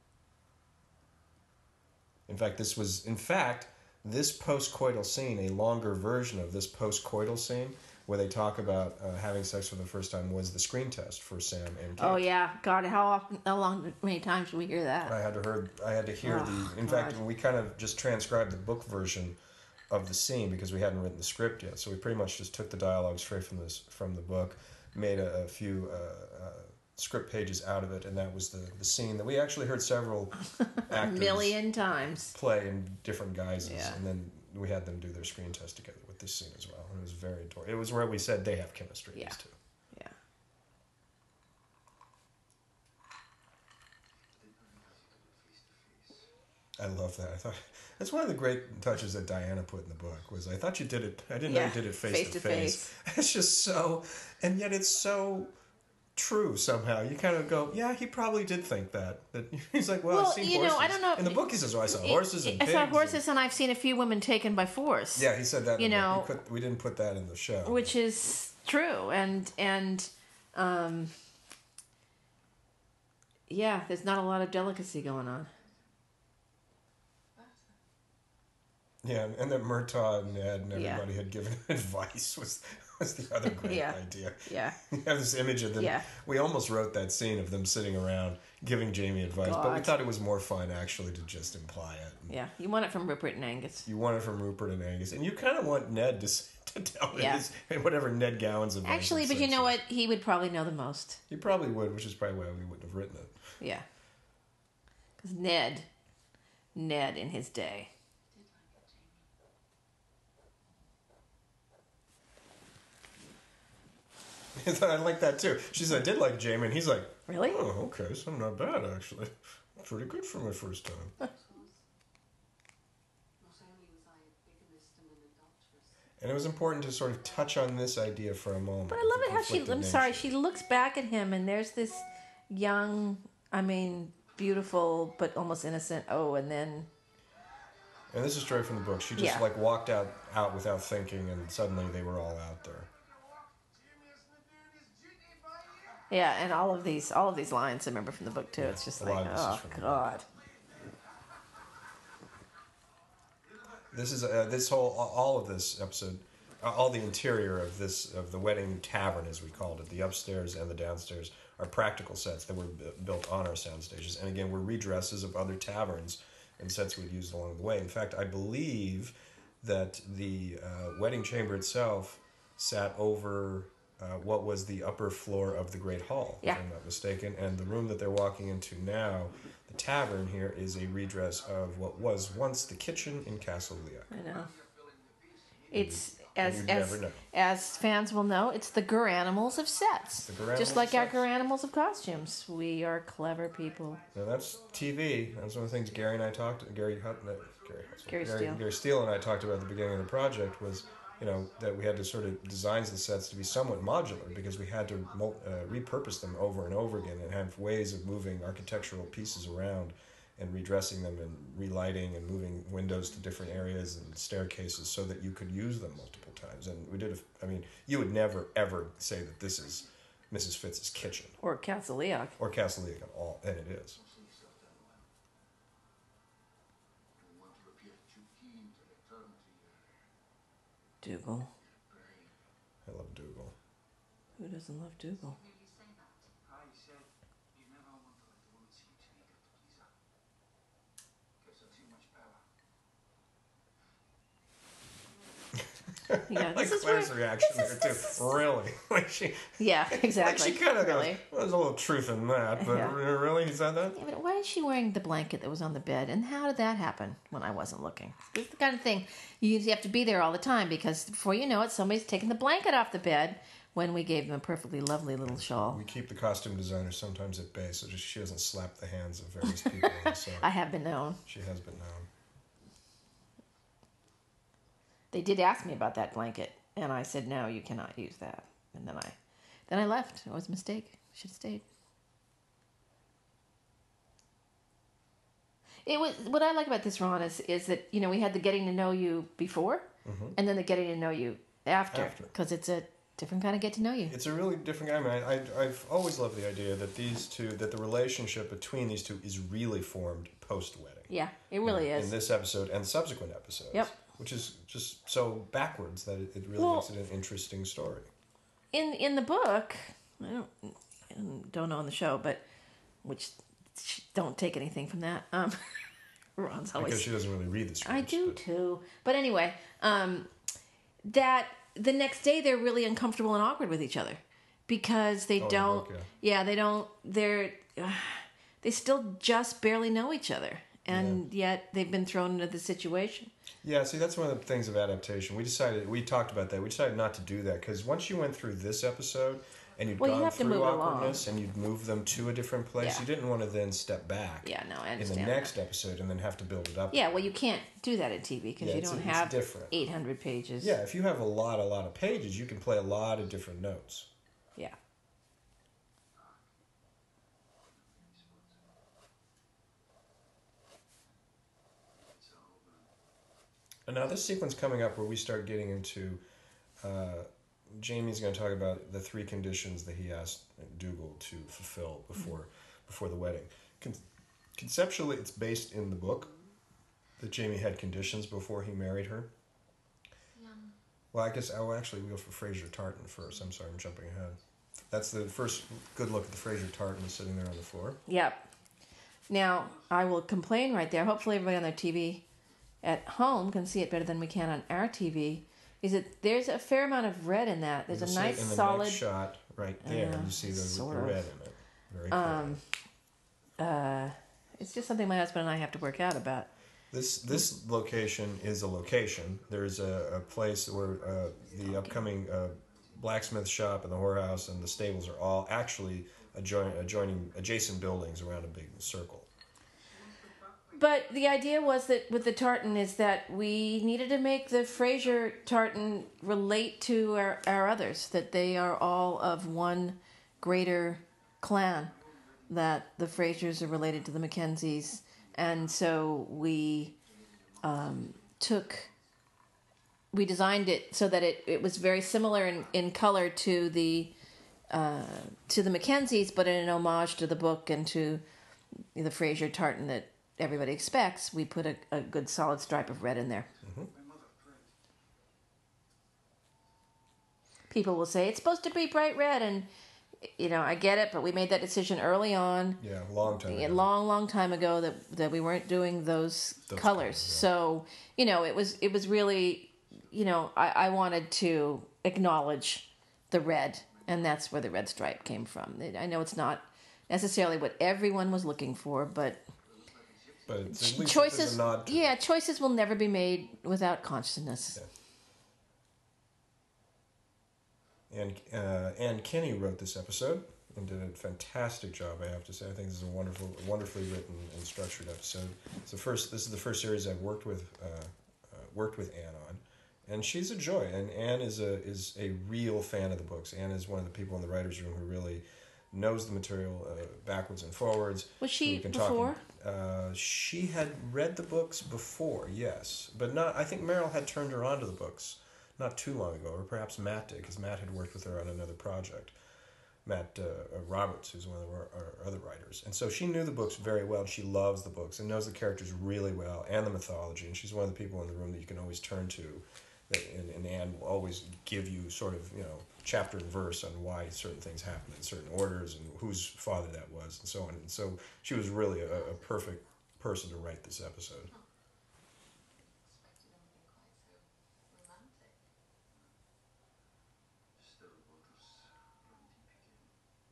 [SPEAKER 1] In fact, this was, in fact, this post-coital scene, a longer version of this post-coital scene, where they talk about uh, having sex for the first time, was the screen test for Sam and Kate.
[SPEAKER 2] Oh, yeah. God, how often, how long, many times do we hear that?
[SPEAKER 1] I had to heard, I had to hear
[SPEAKER 2] Oh,
[SPEAKER 1] the. In
[SPEAKER 2] God.
[SPEAKER 1] fact, we kind of just transcribed the book version of the scene because we hadn't written the script yet. So we pretty much just took the dialogue straight from this from the book, made a, a few uh, uh, script pages out of it, and that was the the scene that we actually heard several
[SPEAKER 2] A
[SPEAKER 1] actors
[SPEAKER 2] million times.
[SPEAKER 1] play in different guises,
[SPEAKER 2] Yeah.
[SPEAKER 1] and then we had them do their screen test together with this scene as well. And it was very adorable. It was where we said they have chemistry.
[SPEAKER 2] Yeah.
[SPEAKER 1] These two.
[SPEAKER 2] Yeah.
[SPEAKER 1] I love that. I thought that's one of the great touches that Diana put in the book was I thought you did it. I didn't know
[SPEAKER 2] Yeah,
[SPEAKER 1] you did it face,
[SPEAKER 2] face
[SPEAKER 1] to
[SPEAKER 2] to
[SPEAKER 1] face. It's just so, and yet it's so true somehow. You kind of go, yeah, he probably did think that. That he's like, well,
[SPEAKER 2] Well,
[SPEAKER 1] I've seen
[SPEAKER 2] you know,
[SPEAKER 1] horses.
[SPEAKER 2] I don't know-
[SPEAKER 1] In the book, he says, oh, I saw horses and
[SPEAKER 2] I
[SPEAKER 1] pigs.
[SPEAKER 2] saw
[SPEAKER 1] and-
[SPEAKER 2] horses, and I've seen a few women taken by force.
[SPEAKER 1] yeah, he said that. in
[SPEAKER 2] You
[SPEAKER 1] the book.
[SPEAKER 2] know,
[SPEAKER 1] we, put, we didn't put that in the show.
[SPEAKER 2] Which is true, and and um, yeah, there's not a lot of delicacy going on.
[SPEAKER 1] Yeah, and that Murtaugh and Ned and
[SPEAKER 2] Yeah.
[SPEAKER 1] everybody had given advice was was the other great
[SPEAKER 2] Yeah.
[SPEAKER 1] idea.
[SPEAKER 2] Yeah,
[SPEAKER 1] You have this image of them.
[SPEAKER 2] Yeah.
[SPEAKER 1] We almost wrote that scene of them sitting around giving Jamie advice, but we
[SPEAKER 2] God.
[SPEAKER 1] thought it was more fun actually to just imply it.
[SPEAKER 2] yeah. You want it from Rupert and Angus.
[SPEAKER 1] You want it from Rupert and Angus, and you kind of want Ned to, s- to tell it
[SPEAKER 2] Yeah.
[SPEAKER 1] his, whatever Ned Gowan's advice.
[SPEAKER 2] Actually,
[SPEAKER 1] and
[SPEAKER 2] but you
[SPEAKER 1] such
[SPEAKER 2] know
[SPEAKER 1] is.
[SPEAKER 2] what? He would probably know the most.
[SPEAKER 1] He probably would, which is probably why we wouldn't have written it.
[SPEAKER 2] Yeah, because Ned, Ned in his day.
[SPEAKER 1] I like that too. She said, I did like Jamie, and he's like,
[SPEAKER 2] Really?
[SPEAKER 1] oh, okay, so not bad actually. Pretty good for my first time.
[SPEAKER 3] Not only was I a bigamist and an adulteress,
[SPEAKER 1] And it was important to sort of touch on this idea for a moment.
[SPEAKER 2] But I
[SPEAKER 1] of
[SPEAKER 2] love
[SPEAKER 1] the
[SPEAKER 2] it how she.
[SPEAKER 1] conflicted
[SPEAKER 2] I'm sorry.
[SPEAKER 1] nature.
[SPEAKER 2] She looks back at him, and there's this young. I mean, beautiful but almost innocent. Oh, and then
[SPEAKER 1] And this is straight from the book. She just
[SPEAKER 2] Yeah.
[SPEAKER 1] like walked out out without thinking, and suddenly they were all out there.
[SPEAKER 2] yeah, and all of these, all of these lines I remember from the book too. It's just
[SPEAKER 1] a
[SPEAKER 2] like,
[SPEAKER 1] lot of this is
[SPEAKER 2] oh
[SPEAKER 1] from the book.
[SPEAKER 2] God.
[SPEAKER 1] This is uh, this whole all of this episode, uh, all the interior of this of the wedding tavern, as we called it, the upstairs and the downstairs, are practical sets that were b- built on our sound stages, and again, were redresses of other taverns and sets we'd used along the way. In fact, I believe that the uh, wedding chamber itself sat over uh, what was the upper floor of the Great Hall,
[SPEAKER 2] Yeah.
[SPEAKER 1] if I'm not mistaken, and the room that they're walking into now, the tavern here, is a redress of what was once the kitchen in Castle Leah.
[SPEAKER 2] I know. It's as
[SPEAKER 1] You'd
[SPEAKER 2] as
[SPEAKER 1] never know.
[SPEAKER 2] as fans will know, it's the Gur Animals of sets.
[SPEAKER 1] The Gur Animals
[SPEAKER 2] Just
[SPEAKER 1] of
[SPEAKER 2] like our
[SPEAKER 1] sets.
[SPEAKER 2] Gur Animals of costumes. We are clever people.
[SPEAKER 1] Now that's T V. That's one of the things Gary and I talked. Gary Hut, no, Gary,
[SPEAKER 2] Gary
[SPEAKER 1] Gary
[SPEAKER 2] Steele.
[SPEAKER 1] Gary Steele and I talked about at the beginning of the project was, you know, that we had to sort of design the sets to be somewhat modular because we had to mul- uh, repurpose them over and over again and have ways of moving architectural pieces around and redressing them and relighting and moving windows to different areas and staircases so that you could use them multiple times. And we did. A, I mean, you would never ever say that this is Missus Fitz's kitchen
[SPEAKER 2] Or Castle Leoc.
[SPEAKER 1] or Castle Leoc at all, and it is.
[SPEAKER 2] Dougal.
[SPEAKER 1] I love Dougal.
[SPEAKER 2] Who doesn't love Dougal?
[SPEAKER 4] I said you never want to let the woman see you till you get to please her. Gives her too much power.
[SPEAKER 2] Yeah,
[SPEAKER 1] Like
[SPEAKER 2] this is
[SPEAKER 1] Claire's
[SPEAKER 2] where,
[SPEAKER 1] reaction
[SPEAKER 2] this is-
[SPEAKER 1] there
[SPEAKER 2] this
[SPEAKER 1] too. Really? Like she,
[SPEAKER 2] Yeah,
[SPEAKER 1] like
[SPEAKER 2] exactly.
[SPEAKER 1] she kind of
[SPEAKER 2] really.
[SPEAKER 1] goes, well, there's a little truth in that, but
[SPEAKER 2] Yeah.
[SPEAKER 1] really, he said that?
[SPEAKER 2] Yeah, but why is she wearing the blanket that was on the bed, and how did that happen when I wasn't looking? This is the kind of thing you usually have to be there all the time because before you know it, somebody's taking the blanket off the bed when we gave them a perfectly lovely little shawl.
[SPEAKER 1] We keep the costume designer sometimes at bay so just she doesn't slap the hands of various people on the set.
[SPEAKER 2] I have been known.
[SPEAKER 1] She has been known.
[SPEAKER 2] They did ask me about that blanket, and I said no, you cannot use that. And then I, then I left. It was a mistake. Should have stayed. It was what I like about this, Ron, is is that you know we had the getting to know you before,
[SPEAKER 1] Mhm.
[SPEAKER 2] and then the getting to know you after,
[SPEAKER 1] After.
[SPEAKER 2] because it's a different kind of get to know you.
[SPEAKER 1] It's a really different guy. I mean, I, I, I've always loved the idea that these two, that the relationship between these two is really formed post-wedding.
[SPEAKER 2] Yeah, it really
[SPEAKER 1] In
[SPEAKER 2] is.
[SPEAKER 1] this episode and subsequent episodes.
[SPEAKER 2] Yep.
[SPEAKER 1] Which is just so backwards that it, it really
[SPEAKER 2] Well-
[SPEAKER 1] makes it an interesting story.
[SPEAKER 2] In in the book, I don't I don't know on the show, but which don't take anything from that. Um, Ron's always
[SPEAKER 1] Because she doesn't really read the script.
[SPEAKER 2] I do
[SPEAKER 1] but-
[SPEAKER 2] too. But anyway, um, that the next day they're really uncomfortable and awkward with each other because they
[SPEAKER 1] Oh, in the
[SPEAKER 2] don't.
[SPEAKER 1] book,
[SPEAKER 2] yeah. they don't. They're uh, they still just barely know each other, and yet they've been thrown into the situation.
[SPEAKER 1] Yeah, see, that's one of the things of adaptation. We decided, we talked about that. We decided not to do that because once you went through this episode and you'd
[SPEAKER 2] Well, you
[SPEAKER 1] gone
[SPEAKER 2] have to
[SPEAKER 1] through
[SPEAKER 2] move it along.
[SPEAKER 1] awkwardness and you'd move them to a different place,
[SPEAKER 2] Yeah.
[SPEAKER 1] you didn't want to then step back
[SPEAKER 2] Yeah, no, I
[SPEAKER 1] in the
[SPEAKER 2] understand.
[SPEAKER 1] next episode and then have to build it up.
[SPEAKER 2] Yeah, well, you can't do that in T V because
[SPEAKER 1] Yeah,
[SPEAKER 2] you
[SPEAKER 1] it's-
[SPEAKER 2] don't
[SPEAKER 1] it's
[SPEAKER 2] have
[SPEAKER 1] different.
[SPEAKER 2] eight hundred pages.
[SPEAKER 1] Yeah, if you have a lot, a lot of pages, you can play a lot of different notes.
[SPEAKER 2] Yeah.
[SPEAKER 1] And now this sequence coming up where we start getting into, uh, Jamie's going to talk about the three conditions that he asked Dougal to fulfill before before the wedding. Con- conceptually, it's based in the book that Jamie had conditions before he married her. Well, I guess, oh, actually, we go for Fraser Tartan first. I'm sorry, I'm jumping ahead. That's the first good look at the Fraser Tartan sitting there on the floor.
[SPEAKER 2] Yep. Now, I will complain right there. Hopefully everybody on their T V at home can see it better than we can on our T V. Is that there's a fair amount of red in that. There's
[SPEAKER 1] You'll
[SPEAKER 2] a
[SPEAKER 1] see it
[SPEAKER 2] nice
[SPEAKER 1] in the
[SPEAKER 2] solid
[SPEAKER 1] next shot right there.
[SPEAKER 2] Yeah,
[SPEAKER 1] you see the,
[SPEAKER 2] sort
[SPEAKER 1] the
[SPEAKER 2] of.
[SPEAKER 1] red in it. Very clearly.
[SPEAKER 2] um uh it's just something my husband and I have to work out about.
[SPEAKER 1] This this location is a location. There's a, a place where uh, the upcoming uh, blacksmith shop and the whorehouse and the stables are all actually adjoin, adjoining adjacent buildings around a big circle.
[SPEAKER 2] But the idea was that with the tartan is that we needed to make the Fraser tartan relate to our, our others, that they are all of one greater clan, that the Frasers are related to the Mackenzies. And so we um, took, we designed it so that it, it was very similar in, in color to the uh, to the Mackenzies, but in an homage to the book and to the Fraser tartan that everybody expects. We put a, a good solid stripe of red in there.
[SPEAKER 1] Mm-hmm.
[SPEAKER 2] People will say it's supposed to be bright red, and you know I get it, but we made that decision early on.
[SPEAKER 1] Yeah, long time
[SPEAKER 2] A
[SPEAKER 1] ago.
[SPEAKER 2] long, long time ago that that we weren't doing those,
[SPEAKER 1] Those
[SPEAKER 2] colors.
[SPEAKER 1] colors, yeah.
[SPEAKER 2] So you know, it was it was really, you know, I, I wanted to acknowledge the red, and that's where the red stripe came from. I know it's not necessarily what everyone was looking for, but
[SPEAKER 1] But it's at least
[SPEAKER 2] choices,
[SPEAKER 1] there's a nod to
[SPEAKER 2] yeah, choices will never be made without consciousness.
[SPEAKER 1] Yeah. And uh, Ann Kinney wrote this episode and did a fantastic job, I have to say. I think this is a wonderful, wonderfully written and structured episode. It's the first. This is the first series I've worked with uh, uh, worked with Ann on, and she's a joy. And Ann is a is a real fan of the books. Ann is one of the people in the writers' room who really knows the material uh, backwards and forwards.
[SPEAKER 2] Was she
[SPEAKER 1] who can
[SPEAKER 2] before?
[SPEAKER 1] Talk, uh, she had read the books before, yes, but not. I think Meryl had turned her on to the books not too long ago, or perhaps Matt did, because Matt had worked with her on another project. Matt uh, Roberts, who's one of our, our other writers. And so she knew the books very well. She loves the books and knows the characters really well and the mythology. And she's one of the people in the room that you can always turn to. That, and, and Anne will always give you sort of, you know, chapter and verse on why certain things happen in certain orders and whose father that was and so on. And so she was really a, a perfect person to write this episode.
[SPEAKER 3] Expected anything quite so romantic.
[SPEAKER 4] Still, what was running deep again?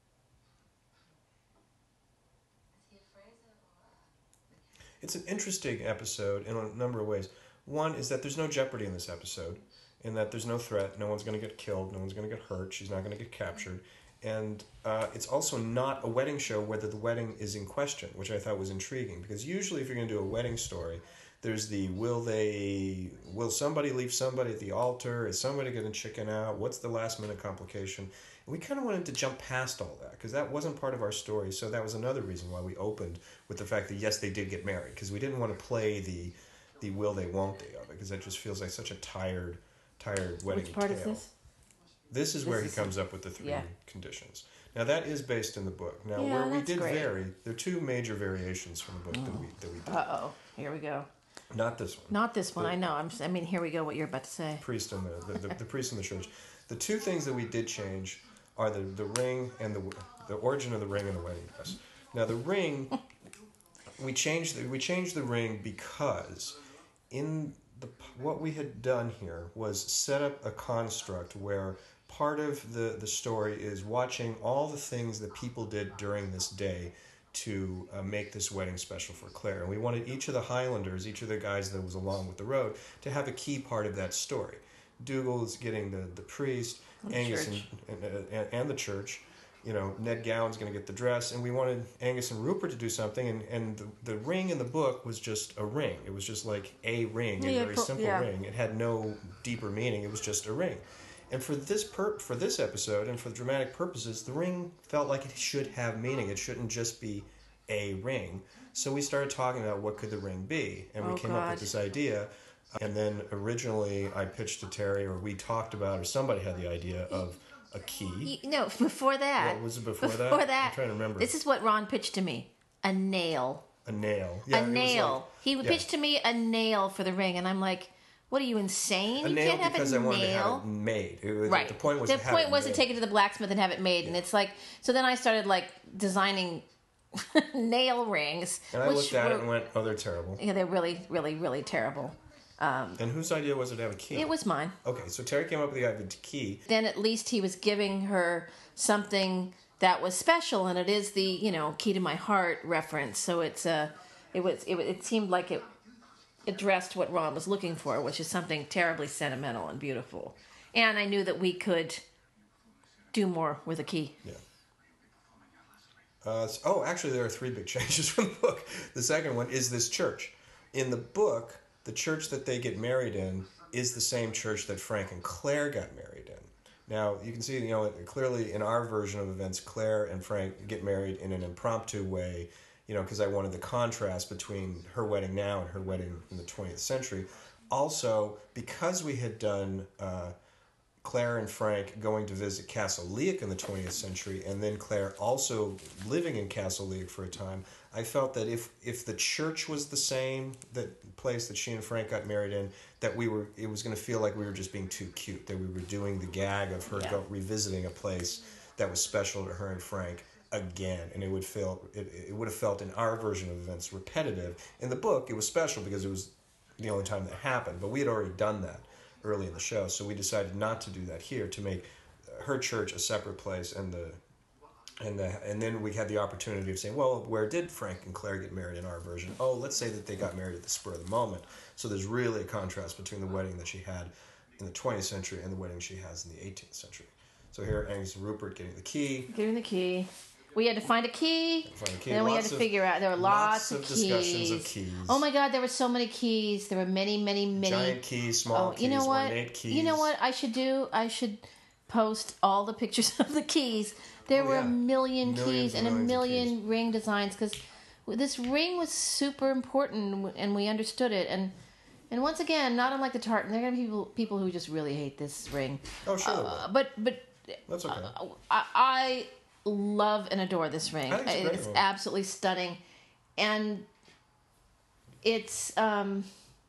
[SPEAKER 3] Is he a Fraser or a...
[SPEAKER 1] It's an interesting episode in a number of ways. One is that there's no jeopardy in this episode, in that there's no threat, no one's going to get killed, no one's going to get hurt, she's not going to get captured. And uh, it's also not a wedding show whether the wedding is in question, which I thought was intriguing, because usually if you're going to do a wedding story, there's the will they, will somebody leave somebody at the altar, is somebody going to chicken out, what's the last minute complication? And we kind of wanted to jump past all that, because that wasn't part of our story, so that was another reason why we opened with the fact that yes, they did get married, because we didn't want to play the the will they won't they of it, because that just feels like such a tired tired wedding
[SPEAKER 2] Which part
[SPEAKER 1] tale.
[SPEAKER 2] is this?
[SPEAKER 1] This is
[SPEAKER 2] This
[SPEAKER 1] where he
[SPEAKER 2] is-
[SPEAKER 1] comes up with the three
[SPEAKER 2] yeah.
[SPEAKER 1] conditions. Now that is based in the book. Now
[SPEAKER 2] Yeah,
[SPEAKER 1] where we
[SPEAKER 2] that's
[SPEAKER 1] did
[SPEAKER 2] great.
[SPEAKER 1] vary, there are two major variations from the book that we that we did.
[SPEAKER 2] Uh oh, here we go.
[SPEAKER 1] Not this one.
[SPEAKER 2] Not this one.
[SPEAKER 1] The-
[SPEAKER 2] I know. I'm. I mean, here we go. What you're about to say.
[SPEAKER 1] Priest and the, the, the, the priest and the church. The two things that we did change are the, the ring and the the origin of the ring and the wedding dress. Now the ring, we changed the, we changed the ring because in the what we had done here was set up a construct where part of the, the story is watching all the things that people did during this day to uh, make this wedding special for Claire. And we wanted each of the Highlanders, each of the guys that was along with the road, to have a key part of that story. Dougal's getting the, the priest,
[SPEAKER 2] And the
[SPEAKER 1] Angus and,
[SPEAKER 2] church.
[SPEAKER 1] and, and, and the church. You know, Ned Gowan's going to get the dress. And we wanted Angus and Rupert to do something. And, and the, the ring in the book was just a ring. It was just like a ring, a
[SPEAKER 2] Yeah,
[SPEAKER 1] very
[SPEAKER 2] pro-
[SPEAKER 1] simple
[SPEAKER 2] yeah.
[SPEAKER 1] ring. It had no deeper meaning. It was just a ring. And for this per- for this episode and for dramatic purposes, the ring felt like it should have meaning. It shouldn't just be a ring. So we started talking about what could the ring be, and we
[SPEAKER 2] Oh,
[SPEAKER 1] came up
[SPEAKER 2] God.
[SPEAKER 1] with this idea. And then originally I pitched to Terry, or we talked about, or somebody had the idea of a key.
[SPEAKER 2] You, no, before that.
[SPEAKER 1] What was it before that?
[SPEAKER 2] Before
[SPEAKER 1] I'm
[SPEAKER 2] that.
[SPEAKER 1] trying to remember.
[SPEAKER 2] This is what Ron pitched to me. A nail.
[SPEAKER 1] A nail. Yeah,
[SPEAKER 2] a
[SPEAKER 1] it was
[SPEAKER 2] nail.
[SPEAKER 1] like-
[SPEAKER 2] he
[SPEAKER 1] yeah.
[SPEAKER 2] pitched to me a nail for the ring, and I'm like, "What are you insane?
[SPEAKER 1] a
[SPEAKER 2] you
[SPEAKER 1] nail
[SPEAKER 2] can't have
[SPEAKER 1] because
[SPEAKER 2] a
[SPEAKER 1] I wanted
[SPEAKER 2] nail."
[SPEAKER 1] to have it made. It was,
[SPEAKER 2] Right.
[SPEAKER 1] The point was
[SPEAKER 2] the
[SPEAKER 1] to have
[SPEAKER 2] point
[SPEAKER 1] it
[SPEAKER 2] was
[SPEAKER 1] made.
[SPEAKER 2] to take it to the blacksmith and have it made, and it's like so. Then I started like designing nail rings,
[SPEAKER 1] And I
[SPEAKER 2] which
[SPEAKER 1] looked at
[SPEAKER 2] were,
[SPEAKER 1] it and went, "Oh, they're terrible."
[SPEAKER 2] yeah, they're really, really, really terrible.
[SPEAKER 1] And whose idea was it to have a key?
[SPEAKER 2] It was mine.
[SPEAKER 1] Okay, so Terry came up with the idea of the key.
[SPEAKER 2] Then at least he was giving her something that was special, and it is the you know key to my heart reference. So it's a, it was it, it seemed like it addressed what Ron was looking for, which is something terribly sentimental and beautiful. And I knew that we could do more with a key.
[SPEAKER 1] Yeah. Uh, s- oh, actually, there are three big changes from the book. The second one is this church. In the book, the church that they get married in is the same church that Frank and Claire got married in. Now, you can see, you know, clearly in our version of events, Claire and Frank get married in an impromptu way, you know, because I wanted the contrast between her wedding now and her wedding in the twentieth century. Also, because we had done uh, Claire and Frank going to visit Castle Leoch in the twentieth century, and then Claire also living in Castle Leoch for a time, I felt that if if the church was the same, that place that she and Frank got married in, that we were it was going to feel like we were just being too cute, that we were doing the gag of her
[SPEAKER 2] Yeah.
[SPEAKER 1] go, revisiting a place that was special to her and Frank again, and it would feel it, it would have felt in our version of events repetitive. In the book, it was special because it was the only time that happened, but we had already done that early in the show, so we decided not to do that here, to make her church a separate place, and the and the and then we had the opportunity of saying, well, where did Frank and Claire get married in our version? Oh, let's say that they got married at the spur of the moment. So there's really a contrast between the wedding that she had in the twentieth century and the wedding she has in the eighteenth century. So here, Angus and Rupert getting the key.
[SPEAKER 2] Giving the key. We had to find a key.
[SPEAKER 1] Find a key.
[SPEAKER 2] And then we had
[SPEAKER 1] Lots
[SPEAKER 2] to
[SPEAKER 1] of-
[SPEAKER 2] figure out there were lots,
[SPEAKER 1] lots of
[SPEAKER 2] of
[SPEAKER 1] discussions
[SPEAKER 2] keys.
[SPEAKER 1] of keys.
[SPEAKER 2] Oh my God, there were so many keys. There were many, many, many.
[SPEAKER 1] Giant keys, small
[SPEAKER 2] Oh,
[SPEAKER 1] keys,
[SPEAKER 2] you know what?
[SPEAKER 1] ornate keys.
[SPEAKER 2] You know what I should do? I should post all the pictures of the keys. There
[SPEAKER 1] Oh,
[SPEAKER 2] were
[SPEAKER 1] yeah.
[SPEAKER 2] a million
[SPEAKER 1] Millions
[SPEAKER 2] keys
[SPEAKER 1] and
[SPEAKER 2] and a
[SPEAKER 1] millions of
[SPEAKER 2] million ring designs because this ring was super important and we understood it. And and once again, not unlike the tartan, there are gonna be people people who just really hate this ring.
[SPEAKER 1] Oh, sure. there
[SPEAKER 2] Uh,
[SPEAKER 1] will.
[SPEAKER 2] but but
[SPEAKER 1] That's okay.
[SPEAKER 2] I, I love and adore this ring.
[SPEAKER 1] I think it's a great
[SPEAKER 2] It's
[SPEAKER 1] ring.
[SPEAKER 2] absolutely stunning, and it's um,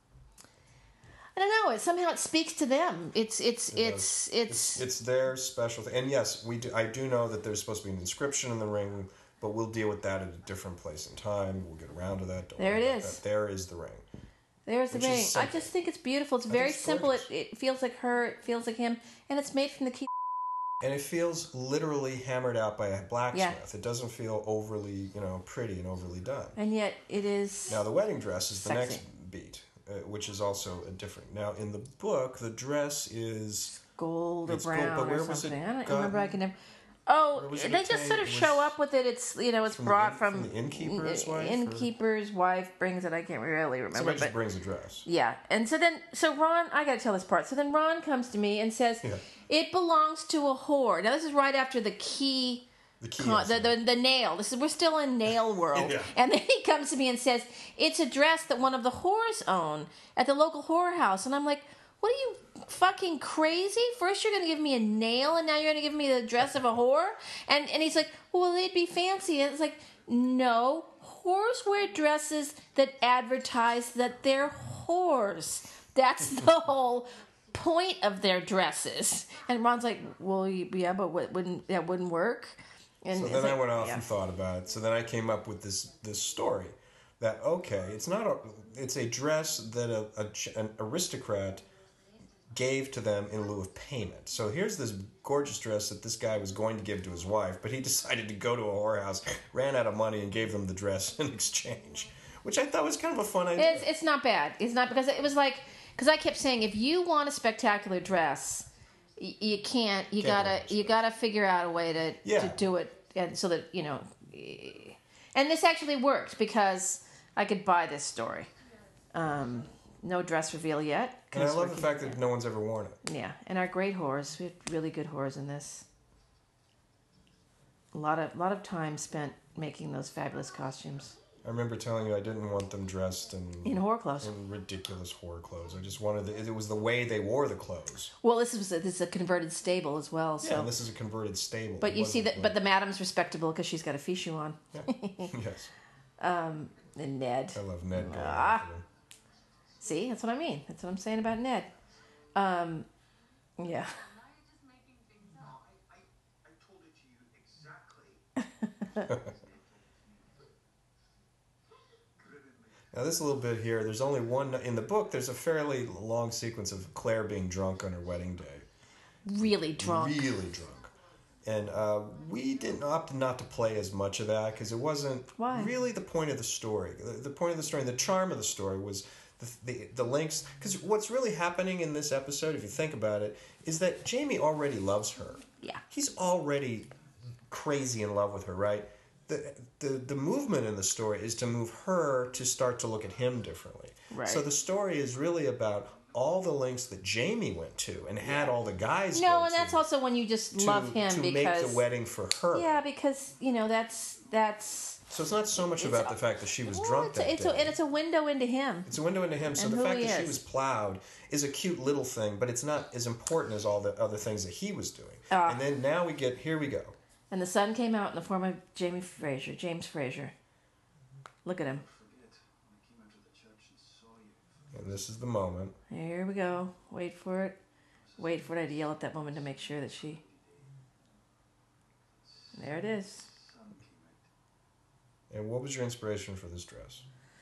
[SPEAKER 2] I don't know. It somehow it speaks to them. It's it's
[SPEAKER 1] It
[SPEAKER 2] it's,
[SPEAKER 1] does.
[SPEAKER 2] it's
[SPEAKER 1] it's their special thing. And yes, we do. I do know that there's supposed to be an inscription in the ring, but we'll deal with that at a different place and time. We'll get around to that. Don't
[SPEAKER 2] There
[SPEAKER 1] worry
[SPEAKER 2] it
[SPEAKER 1] about
[SPEAKER 2] is.
[SPEAKER 1] that. There is the ring.
[SPEAKER 2] there's the
[SPEAKER 1] which is
[SPEAKER 2] ring. I
[SPEAKER 1] simple.
[SPEAKER 2] just think it's beautiful. It's
[SPEAKER 1] I think
[SPEAKER 2] very
[SPEAKER 1] it's
[SPEAKER 2] simple. It,
[SPEAKER 1] gorgeous.
[SPEAKER 2] it feels like her. It feels like him, and it's made from the key.
[SPEAKER 1] And it feels literally hammered out by a blacksmith. It doesn't feel overly, you know, pretty and overly done.
[SPEAKER 2] And yet it is.
[SPEAKER 1] Now the wedding dress is the
[SPEAKER 2] Sexy.
[SPEAKER 1] next beat, uh, which is also a different. Now in the book, the dress is
[SPEAKER 2] gold or
[SPEAKER 1] It's gold,
[SPEAKER 2] brown
[SPEAKER 1] but where
[SPEAKER 2] or
[SPEAKER 1] was it
[SPEAKER 2] something. I don't
[SPEAKER 1] gotten-
[SPEAKER 2] remember. I can never. Oh,
[SPEAKER 1] Where was it
[SPEAKER 2] they just
[SPEAKER 1] obtained?
[SPEAKER 2] sort of
[SPEAKER 1] It
[SPEAKER 2] show
[SPEAKER 1] was
[SPEAKER 2] up with it. It's you know it's
[SPEAKER 1] from the
[SPEAKER 2] brought
[SPEAKER 1] inn-
[SPEAKER 2] from,
[SPEAKER 1] from the innkeeper's wife, or-
[SPEAKER 2] Innkeeper's wife brings it. I can't really remember.
[SPEAKER 1] somebody just
[SPEAKER 2] But
[SPEAKER 1] brings a dress.
[SPEAKER 2] yeah, and so then so Ron, I got to tell this part. So then Ron comes to me and says,
[SPEAKER 1] Yeah.
[SPEAKER 2] "It belongs to a whore." Now this is right after the key.
[SPEAKER 1] The key.
[SPEAKER 2] Con- the,
[SPEAKER 1] incident.
[SPEAKER 2] the the nail. This is we're still in nail world,
[SPEAKER 1] Yeah.
[SPEAKER 2] and then he comes to me and says it's a dress that one of the whores own at the local whorehouse, and I'm like, what are you fucking crazy? First you're gonna give me a nail, and now you're gonna give me the dress of a whore, and and he's like, well, they'd be fancy. And it's like, no, whores wear dresses that advertise that they're whores. That's the whole point of their dresses. And Ron's like, well, yeah, but what wouldn't that wouldn't work? And
[SPEAKER 1] So
[SPEAKER 2] it's
[SPEAKER 1] then I
[SPEAKER 2] like,
[SPEAKER 1] went off
[SPEAKER 2] yeah.
[SPEAKER 1] and thought about it. So then I came up with this this story that okay, it's not a it's a dress that a, a ch- an aristocrat gave to them in lieu of payment. So here's this gorgeous dress that this guy was going to give to his wife, but he decided to go to a whorehouse, ran out of money, and gave them the dress in exchange, which I thought was kind of a fun idea.
[SPEAKER 2] It's it's not bad. It's not because it was like because I kept saying if you want a spectacular dress, y- you can't. You
[SPEAKER 1] Can't
[SPEAKER 2] gotta
[SPEAKER 1] do it.
[SPEAKER 2] you gotta figure out a way to
[SPEAKER 1] Yeah.
[SPEAKER 2] to do it, and so that you know. And this actually worked because I could buy this story. Um, no dress reveal yet.
[SPEAKER 1] and I
[SPEAKER 2] 'cause
[SPEAKER 1] love
[SPEAKER 2] we're
[SPEAKER 1] the fact that no one's ever worn it.
[SPEAKER 2] Yeah, and our great whores. We have really good whores in this. A lot of lot of time spent making those fabulous costumes
[SPEAKER 1] I remember telling you I didn't want them dressed in
[SPEAKER 2] in whore clothes.
[SPEAKER 1] in ridiculous whore clothes. I just wanted the, it was the way they wore the clothes.
[SPEAKER 2] Well, this was a, this is a converted stable as well. So,
[SPEAKER 1] Yeah, and this is a converted stable.
[SPEAKER 2] but
[SPEAKER 1] It
[SPEAKER 2] you see
[SPEAKER 1] wasn't
[SPEAKER 2] that. But the madam's respectable because she's got a fichu on.
[SPEAKER 1] like- yes,
[SPEAKER 2] And Ned.
[SPEAKER 1] I love Ned going
[SPEAKER 2] Ah.
[SPEAKER 1] after them.
[SPEAKER 2] See, that's what I mean. That's what I'm saying about Ned. Um, yeah.
[SPEAKER 3] Now you're just making things up.
[SPEAKER 4] I, I, I told it to you exactly.
[SPEAKER 1] Now this little bit here, there's only one in the book. There's a fairly long sequence of Claire being drunk on her wedding day,
[SPEAKER 2] Really drunk.
[SPEAKER 1] really drunk, and uh, we didn't opt not to play as much of that because it wasn't
[SPEAKER 2] Why?
[SPEAKER 1] really the point of the story. The, the point of the story, and the charm of the story was the the, the links. Because what's really happening in this episode, if you think about it, is that Jamie already loves her.
[SPEAKER 2] Yeah.
[SPEAKER 1] He's already crazy in love with her, right? The, the the movement in the story is to move her to start to look at him differently.
[SPEAKER 2] Right.
[SPEAKER 1] So the story is really about all the links that Jamie went to and had all the guys
[SPEAKER 2] No,
[SPEAKER 1] go
[SPEAKER 2] and that's
[SPEAKER 1] to,
[SPEAKER 2] also when you just
[SPEAKER 1] to,
[SPEAKER 2] love him
[SPEAKER 1] to
[SPEAKER 2] because
[SPEAKER 1] make the wedding for her.
[SPEAKER 2] yeah, because you know that's that's
[SPEAKER 1] So it's not so much
[SPEAKER 2] It's
[SPEAKER 1] about
[SPEAKER 2] a-
[SPEAKER 1] the fact that she was
[SPEAKER 2] well,
[SPEAKER 1] drunk
[SPEAKER 2] it's,
[SPEAKER 1] that
[SPEAKER 2] a, it's
[SPEAKER 1] day.
[SPEAKER 2] a, and it's a window into him.
[SPEAKER 1] It's a window into him. So
[SPEAKER 2] And
[SPEAKER 1] the
[SPEAKER 2] who
[SPEAKER 1] fact
[SPEAKER 2] he
[SPEAKER 1] that she
[SPEAKER 2] is.
[SPEAKER 1] was plowed is a cute little thing, but it's not as important as all the other things that he was doing.
[SPEAKER 2] Ah.
[SPEAKER 1] And then now we get here we go.
[SPEAKER 2] And the sun came out in the form of Jamie Fraser, James Fraser. Look at him.
[SPEAKER 4] Forget when I came out of the church and saw you.
[SPEAKER 1] And this is the moment.
[SPEAKER 2] Here we go. Wait for it. Wait for it. I had to yell at that woman to make sure that she. There it is.
[SPEAKER 4] Sun came out.
[SPEAKER 1] And what was your inspiration for this dress?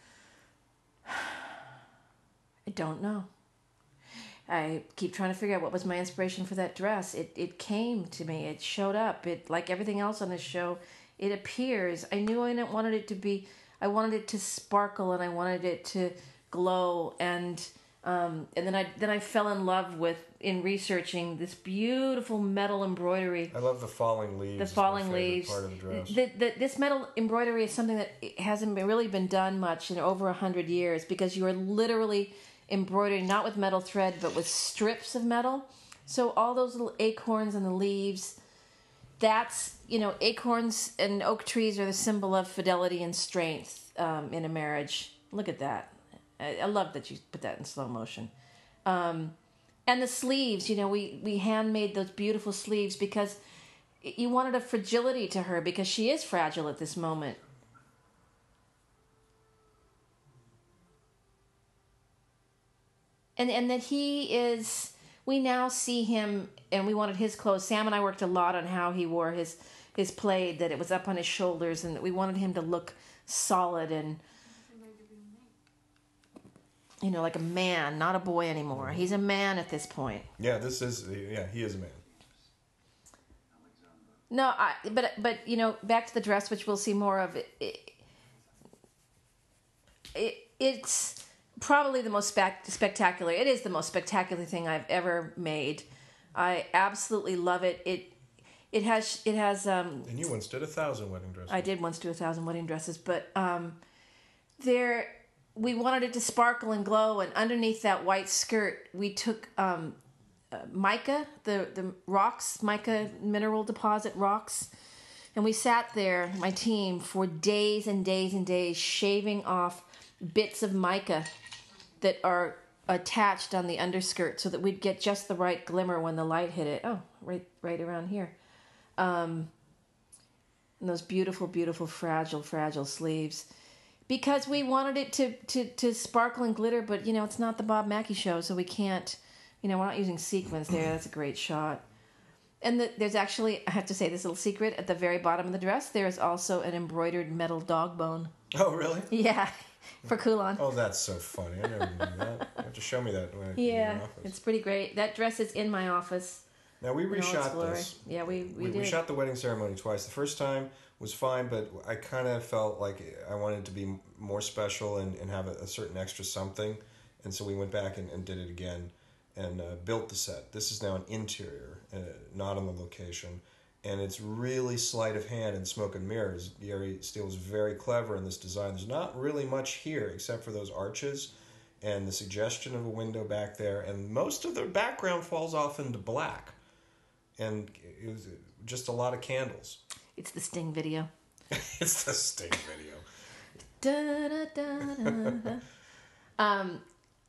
[SPEAKER 2] I don't know. I keep trying to figure out what was my inspiration for that dress. It it came to me. It showed up. It like everything else on this show, it appears. I knew I didn't wanted it to be. I wanted it to sparkle and I wanted it to glow. And Um, and then I then I fell in love with in researching this beautiful metal embroidery.
[SPEAKER 1] I love the falling leaves.
[SPEAKER 2] The
[SPEAKER 1] It's my
[SPEAKER 2] falling
[SPEAKER 1] favorite
[SPEAKER 2] leaves.
[SPEAKER 1] part of the dress.
[SPEAKER 2] The, the, this metal embroidery is something that hasn't been, really been done much in over a hundred years because you are literally embroidering not with metal thread but with strips of metal. So all those little acorns and the leaves, that's, you know, acorns and oak trees are the symbol of fidelity and strength um, in a marriage. Look at that. I, I love that you put that in slow motion. Um, and the sleeves, you know, we, we handmade those beautiful sleeves because you wanted a fragility to her because she is fragile at this moment. And and that he is, we now see him, and we wanted his clothes. Sam and I worked a lot on how he wore his, his plaid, that it was up on his shoulders, and that we wanted him to look solid and, you know, like a man, not a boy anymore. He's a man at this point.
[SPEAKER 1] Yeah, this is, yeah, he is a man.
[SPEAKER 2] No, I, but, but, you know, back to the dress, which we'll see more of. It, it, it it's probably the most spec- spectacular. It is the most spectacular thing I've ever made. I absolutely love it. It, it has, it has, um...
[SPEAKER 1] And you once did a thousand wedding dresses.
[SPEAKER 2] I did once do a thousand wedding dresses, but, um, there, we wanted it to sparkle and glow, and underneath that white skirt, we took, um, uh, mica, the, the rocks, mica mineral deposit rocks, and we sat there, my team, for days and days and days, shaving off bits of mica that are attached on the underskirt so that we'd get just the right glimmer when the light hit it. Oh, right, right around here. Um, and those beautiful, beautiful, fragile, fragile sleeves. Because we wanted it to, to, to sparkle and glitter, but, you know, it's not the Bob Mackie show, so we can't, you know, we're not using sequins there. That's a great shot. And the, there's actually, I have to say this little secret, at the very bottom of the dress, there is also an embroidered metal dog bone.
[SPEAKER 1] Oh, really?
[SPEAKER 2] Yeah, for Kulan.
[SPEAKER 1] Oh, that's so funny. I never knew that. You have to show me that when I
[SPEAKER 2] Yeah,
[SPEAKER 1] in your office.
[SPEAKER 2] it's pretty great. That dress is in my office.
[SPEAKER 1] Now, we
[SPEAKER 2] in all its
[SPEAKER 1] reshot
[SPEAKER 2] glory.
[SPEAKER 1] this.
[SPEAKER 2] Yeah, we, we,
[SPEAKER 1] We,
[SPEAKER 2] did.
[SPEAKER 1] we shot the wedding ceremony twice. The first time was fine, but I kind of felt like I wanted it to be more special and, and have a, a certain extra something. And so we went back and, and did it again and uh, built the set. This is now an interior, uh, not on the location. And it's really sleight of hand and smoke and mirrors. Gary Steele was very clever in this design. There's not really much here except for those arches and the suggestion of a window back there. And most of the background falls off into black. And it was just a lot of candles.
[SPEAKER 2] It's the Sting video.
[SPEAKER 1] It's the Sting video.
[SPEAKER 2] Da, da, da, da, da. um,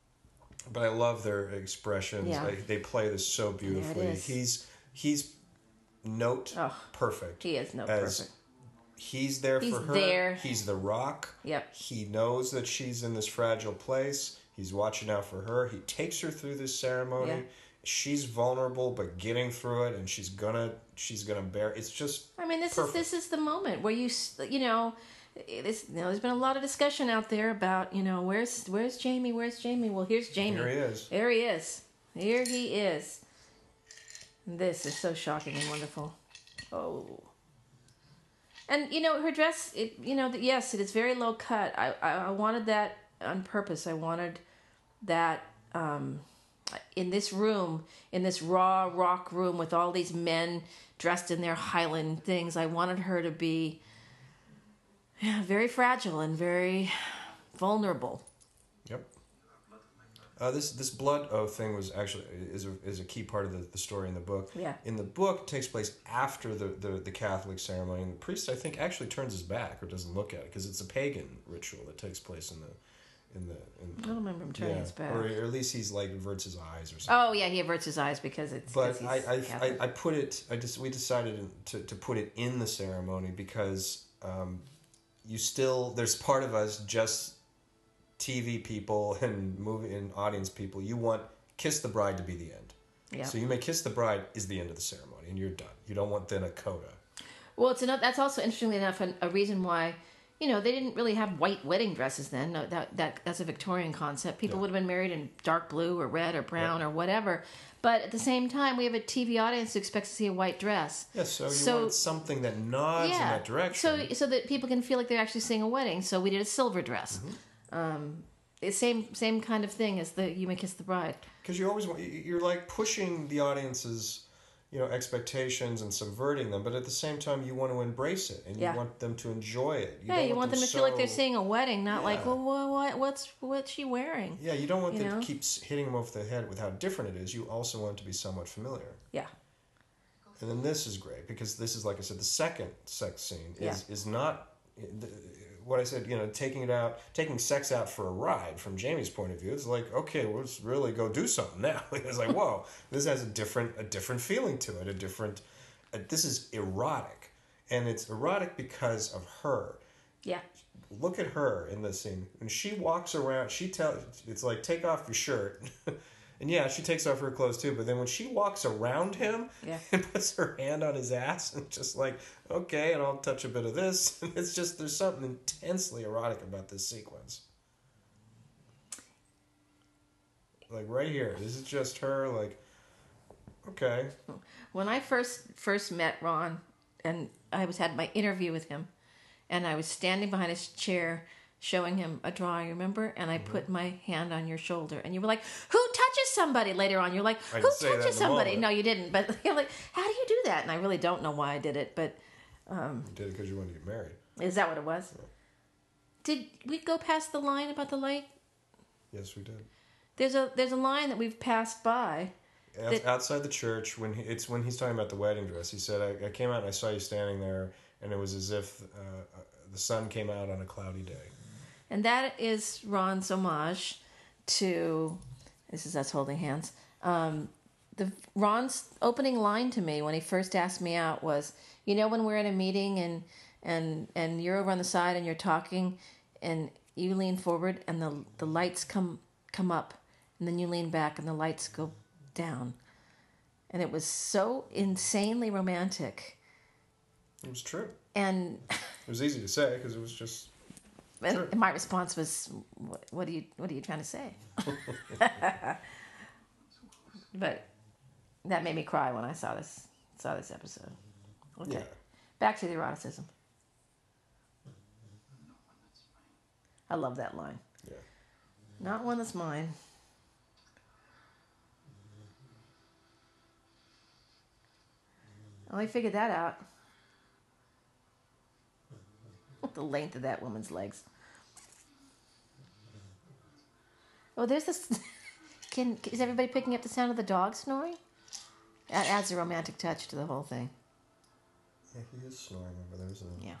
[SPEAKER 1] But I love their expressions.
[SPEAKER 2] Yeah.
[SPEAKER 1] They, they play this so beautifully.
[SPEAKER 2] is.
[SPEAKER 1] He's he's note
[SPEAKER 2] Oh,
[SPEAKER 1] perfect.
[SPEAKER 2] he is no
[SPEAKER 1] As
[SPEAKER 2] perfect.
[SPEAKER 1] He's there
[SPEAKER 2] He's
[SPEAKER 1] for her.
[SPEAKER 2] there.
[SPEAKER 1] He's the rock.
[SPEAKER 2] Yep.
[SPEAKER 1] He knows that she's in this fragile place. He's watching out for her. He takes her through this ceremony.
[SPEAKER 2] Yeah.
[SPEAKER 1] She's vulnerable, but getting through it, and she's gonna she's gonna bear. It's just.
[SPEAKER 2] I mean, this
[SPEAKER 1] perfect.
[SPEAKER 2] is this is the moment where you s- you know, this, you know, there's been a lot of discussion out there about, you know, where's where's Jamie, where's Jamie? Well, here's Jamie.
[SPEAKER 1] Here he is.
[SPEAKER 2] There he is. Here he is. This is so shocking and wonderful. Oh. And you know, her dress, it you know, yes, it is very low cut. I I, I wanted that on purpose. I wanted that um, in this room, in this raw rock room with all these men dressed in their Highland things. I wanted her to be yeah, very fragile and very vulnerable.
[SPEAKER 1] Yep. Uh, this this blood oath thing was actually is a, is a key part of the, the story in the book.
[SPEAKER 2] Yeah.
[SPEAKER 1] In the book, it takes place after the, the, the Catholic ceremony, and the priest, I think, actually turns his back or doesn't look at it because it's a pagan ritual that takes place in the in the. In,
[SPEAKER 2] I don't remember him turning
[SPEAKER 1] yeah,
[SPEAKER 2] his back.
[SPEAKER 1] or, or at least he's like averts his eyes or something.
[SPEAKER 2] Oh yeah, he averts his eyes because it's.
[SPEAKER 1] But
[SPEAKER 2] 'cause
[SPEAKER 1] I,
[SPEAKER 2] he's
[SPEAKER 1] I, I,
[SPEAKER 2] Catholic.
[SPEAKER 1] I put it. I just we decided to to put it in the ceremony because um, you still there's part of us just T V people and movie and audience people. You want Kiss the Bride to be the end.
[SPEAKER 2] Yeah.
[SPEAKER 1] So you may Kiss the Bride is the end of the ceremony and you're done. You don't want then a coda.
[SPEAKER 2] Well, it's enough. That's also interestingly enough a, a reason why, you know, they didn't really have white wedding dresses then. No, that that that's a Victorian concept. People
[SPEAKER 1] Yeah.
[SPEAKER 2] would have been married in dark blue or red or brown or whatever. But at the same time, we have a T V audience who expects to see a white dress.
[SPEAKER 1] Yeah, so you
[SPEAKER 2] So-
[SPEAKER 1] want something that nods in that direction.
[SPEAKER 2] So so that people can feel like they're actually seeing a wedding. So we did a silver dress.
[SPEAKER 1] Mm-hmm.
[SPEAKER 2] Um, the same same kind of thing as the You May Kiss the Bride.
[SPEAKER 1] Because you always want, you're like pushing the audience's, you know, expectations and subverting them, but at the same time you want to embrace it and you
[SPEAKER 2] Yeah.
[SPEAKER 1] want them to enjoy it.
[SPEAKER 2] Yeah, you want them to feel like they're
[SPEAKER 1] so-
[SPEAKER 2] seeing a wedding, not like,
[SPEAKER 1] Yeah.
[SPEAKER 2] well, what, what, what's what's she wearing?
[SPEAKER 1] Yeah, you don't want
[SPEAKER 2] You
[SPEAKER 1] them
[SPEAKER 2] know?
[SPEAKER 1] to keep s- hitting them over the head with how different it is. You also want it to be somewhat familiar.
[SPEAKER 2] Yeah,
[SPEAKER 1] And then this is great because this is, like I said, the second sex scene is
[SPEAKER 2] Yeah.
[SPEAKER 1] is not what I said. You know, taking it out, taking sex out for a ride. From Jamie's point of view, it's like, okay, well, let's really go do something now. It's like, whoa, this has a different a different feeling to it. A different. Uh, this is erotic, and it's erotic because of her.
[SPEAKER 2] yeah,
[SPEAKER 1] Look at her in this scene. When she walks around, she tells, it's like, take off your shirt. And yeah, she takes off her clothes too, but then when she walks around him
[SPEAKER 2] Yeah.
[SPEAKER 1] and puts her hand on his ass and just like, okay, and I'll touch a bit of this. And it's just, there's something intensely erotic about this sequence. Like right here, this is just her like, okay.
[SPEAKER 2] When I first first met Ron, and I was had my interview with him, and I was standing behind his chair showing him a drawing, remember? And I put my hand on your shoulder, and you were like, "Who touches somebody?" Later on, you're like,
[SPEAKER 1] I
[SPEAKER 2] "Who
[SPEAKER 1] didn't say that
[SPEAKER 2] touches
[SPEAKER 1] in the
[SPEAKER 2] somebody?"
[SPEAKER 1] moment.
[SPEAKER 2] No, you didn't. But you're like, "How do you do that?" And I really don't know why I did it, but
[SPEAKER 1] You did it because you wanted to get married.
[SPEAKER 2] is that what it was? Did we go past the line about the light?
[SPEAKER 1] Yes, we did.
[SPEAKER 2] There's a there's a line that we've passed by.
[SPEAKER 1] Out-
[SPEAKER 2] That-
[SPEAKER 1] outside the church, when he, it's when he's talking about the wedding dress, he said, I, I came out and I saw you standing there, and it was as if uh, the sun came out on a cloudy day.
[SPEAKER 2] And that is Ron's homage to, this is us holding hands. Um, the Ron's opening line to me when he first asked me out was, you know, when we're in a meeting and and and you're over on the side and you're talking, and you lean forward and the the lights come come up, and then you lean back and the lights go down, and it was so insanely romantic.
[SPEAKER 1] It was true.
[SPEAKER 2] And
[SPEAKER 1] It was easy to say because it was just.
[SPEAKER 2] And
[SPEAKER 1] Sure.
[SPEAKER 2] my response was, "What, what are you? What are you trying to say?" But that made me cry when I saw this saw this episode. Okay,
[SPEAKER 1] Yeah.
[SPEAKER 2] back to the eroticism. I love that line.
[SPEAKER 1] Yeah.
[SPEAKER 2] Not one that's mine. Oh, I figured that out. The length of that woman's legs. Oh, there's this. Can is everybody picking up the sound of the dog snoring? That adds a romantic touch to the whole thing.
[SPEAKER 1] Yeah, he is snoring over there, isn't he?
[SPEAKER 2] Yeah.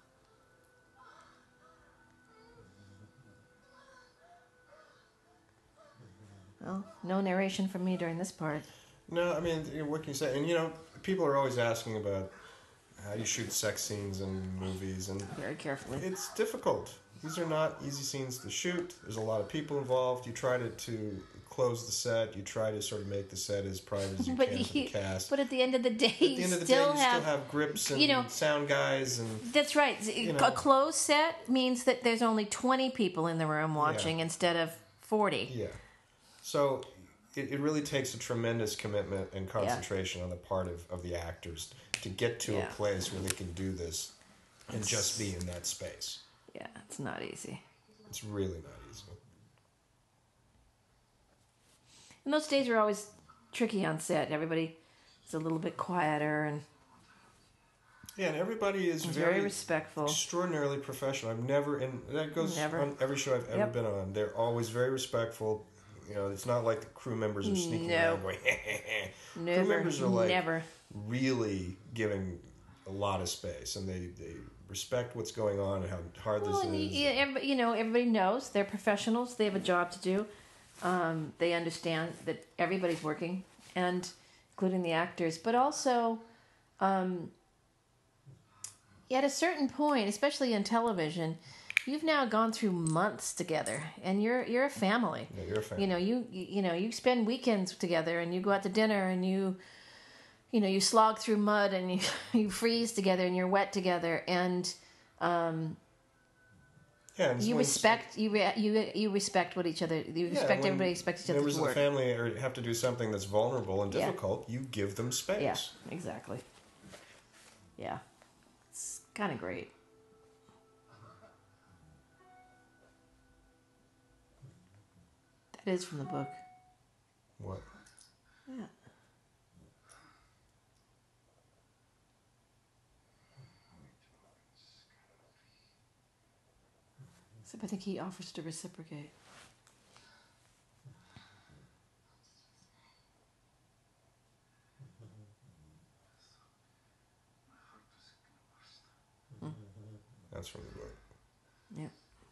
[SPEAKER 2] Well, no narration from me during this part.
[SPEAKER 1] No, I mean, you know, what can you say? And you know, people are always asking about how do you shoot sex scenes in movies, and
[SPEAKER 2] Very carefully.
[SPEAKER 1] it's difficult. These are not easy scenes to shoot. There's a lot of people involved. You try to, to close the set. You try to sort of make the set as private as you
[SPEAKER 2] But
[SPEAKER 1] can for the
[SPEAKER 2] you-
[SPEAKER 1] cast.
[SPEAKER 2] But at the end of the day,
[SPEAKER 1] At the
[SPEAKER 2] you
[SPEAKER 1] end of the
[SPEAKER 2] still
[SPEAKER 1] day, you
[SPEAKER 2] have.
[SPEAKER 1] still have grips and
[SPEAKER 2] you know-
[SPEAKER 1] sound guys and
[SPEAKER 2] That's right.
[SPEAKER 1] You
[SPEAKER 2] A
[SPEAKER 1] know.
[SPEAKER 2] closed set means that there's only twenty people in the room watching instead of forty.
[SPEAKER 1] yeah. So it, it really takes a tremendous commitment and concentration on the part of, of the actors to get to
[SPEAKER 2] Yeah.
[SPEAKER 1] a place where they can do this and just be in that space.
[SPEAKER 2] Yeah, it's not easy.
[SPEAKER 1] It's really not easy.
[SPEAKER 2] And those days are always tricky on set. Everybody is a little bit quieter and
[SPEAKER 1] Yeah, and everybody is
[SPEAKER 2] very,
[SPEAKER 1] very
[SPEAKER 2] respectful.
[SPEAKER 1] extraordinarily professional. I've never, and that goes
[SPEAKER 2] Never.
[SPEAKER 1] on every show I've ever
[SPEAKER 2] Yep.
[SPEAKER 1] been on. They're always very respectful. You know, it's not like the crew members are sneaking
[SPEAKER 2] No.
[SPEAKER 1] around going,
[SPEAKER 2] Never,
[SPEAKER 1] members are like-
[SPEAKER 2] never.
[SPEAKER 1] really giving a lot of space, and they, they respect what's going on and how hard
[SPEAKER 2] Well,
[SPEAKER 1] this
[SPEAKER 2] and
[SPEAKER 1] is.
[SPEAKER 2] you, everybody, you know, everybody knows they're professionals. They have a job to do. Um, they understand that everybody's working, and including the actors. But also, um, at a certain point, especially in television, you've now gone through months together, and you're you're a family.
[SPEAKER 1] Yeah, you're a fan.
[SPEAKER 2] You know, you you you know, you spend weekends together, and you go out to dinner, and you, you know, you slog through mud, and you you freeze together, and you're wet together, and um,
[SPEAKER 1] yeah, and
[SPEAKER 2] you
[SPEAKER 1] when-
[SPEAKER 2] respect you re, you you respect what each other you
[SPEAKER 1] yeah,
[SPEAKER 2] respect
[SPEAKER 1] when
[SPEAKER 2] everybody expects each other
[SPEAKER 1] members
[SPEAKER 2] to
[SPEAKER 1] of the
[SPEAKER 2] work.
[SPEAKER 1] family are, have to do something that's vulnerable and
[SPEAKER 2] Yeah.
[SPEAKER 1] difficult. You give them space.
[SPEAKER 2] Yeah, exactly. Yeah, it's kind of great. It is from the book.
[SPEAKER 1] What?
[SPEAKER 2] Yeah. Except I think he offers to reciprocate.
[SPEAKER 1] That's from the book.
[SPEAKER 2] Yeah.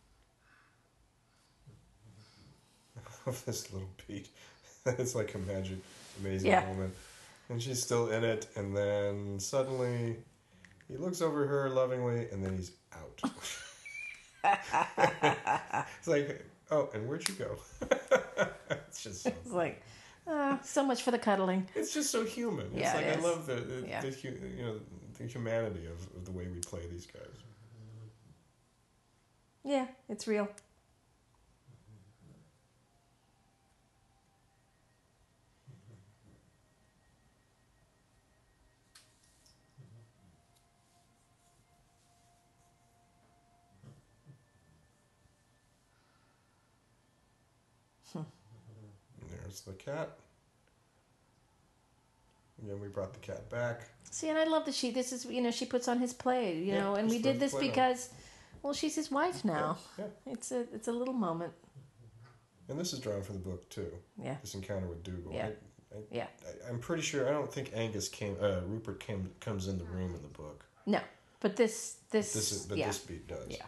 [SPEAKER 1] I love this little beat. It's like a magic, amazing
[SPEAKER 2] Yeah.
[SPEAKER 1] moment. And she's still in it, and then suddenly he looks over her lovingly, and then he's out. It's like, oh, and where'd you go? It's just so,
[SPEAKER 2] It's like, uh, so much for the cuddling.
[SPEAKER 1] it's just so human. It's
[SPEAKER 2] Yeah,
[SPEAKER 1] like
[SPEAKER 2] it
[SPEAKER 1] I
[SPEAKER 2] is.
[SPEAKER 1] love the, the,
[SPEAKER 2] Yeah.
[SPEAKER 1] the hu- you know the humanity of, of the way we play these guys.
[SPEAKER 2] Yeah, it's real.
[SPEAKER 1] And there's the cat. Again, we brought the cat back.
[SPEAKER 2] See, and I love that she, this is, you know, she puts on his play, you
[SPEAKER 1] Yeah,
[SPEAKER 2] know, and
[SPEAKER 1] just
[SPEAKER 2] we
[SPEAKER 1] throws
[SPEAKER 2] did
[SPEAKER 1] the
[SPEAKER 2] this
[SPEAKER 1] plate on.
[SPEAKER 2] because, well, she's his wife now.
[SPEAKER 1] Yeah,
[SPEAKER 2] It's a, it's a little moment.
[SPEAKER 1] and this is drawn from the book too.
[SPEAKER 2] Yeah.
[SPEAKER 1] This encounter with Dougal.
[SPEAKER 2] Yeah.
[SPEAKER 1] I, I,
[SPEAKER 2] Yeah.
[SPEAKER 1] I, I'm pretty sure. I don't think Angus came. Uh, Rupert came comes in the room in the book.
[SPEAKER 2] No, but this, this,
[SPEAKER 1] This is, but
[SPEAKER 2] yeah.
[SPEAKER 1] this beat does.
[SPEAKER 2] Yeah.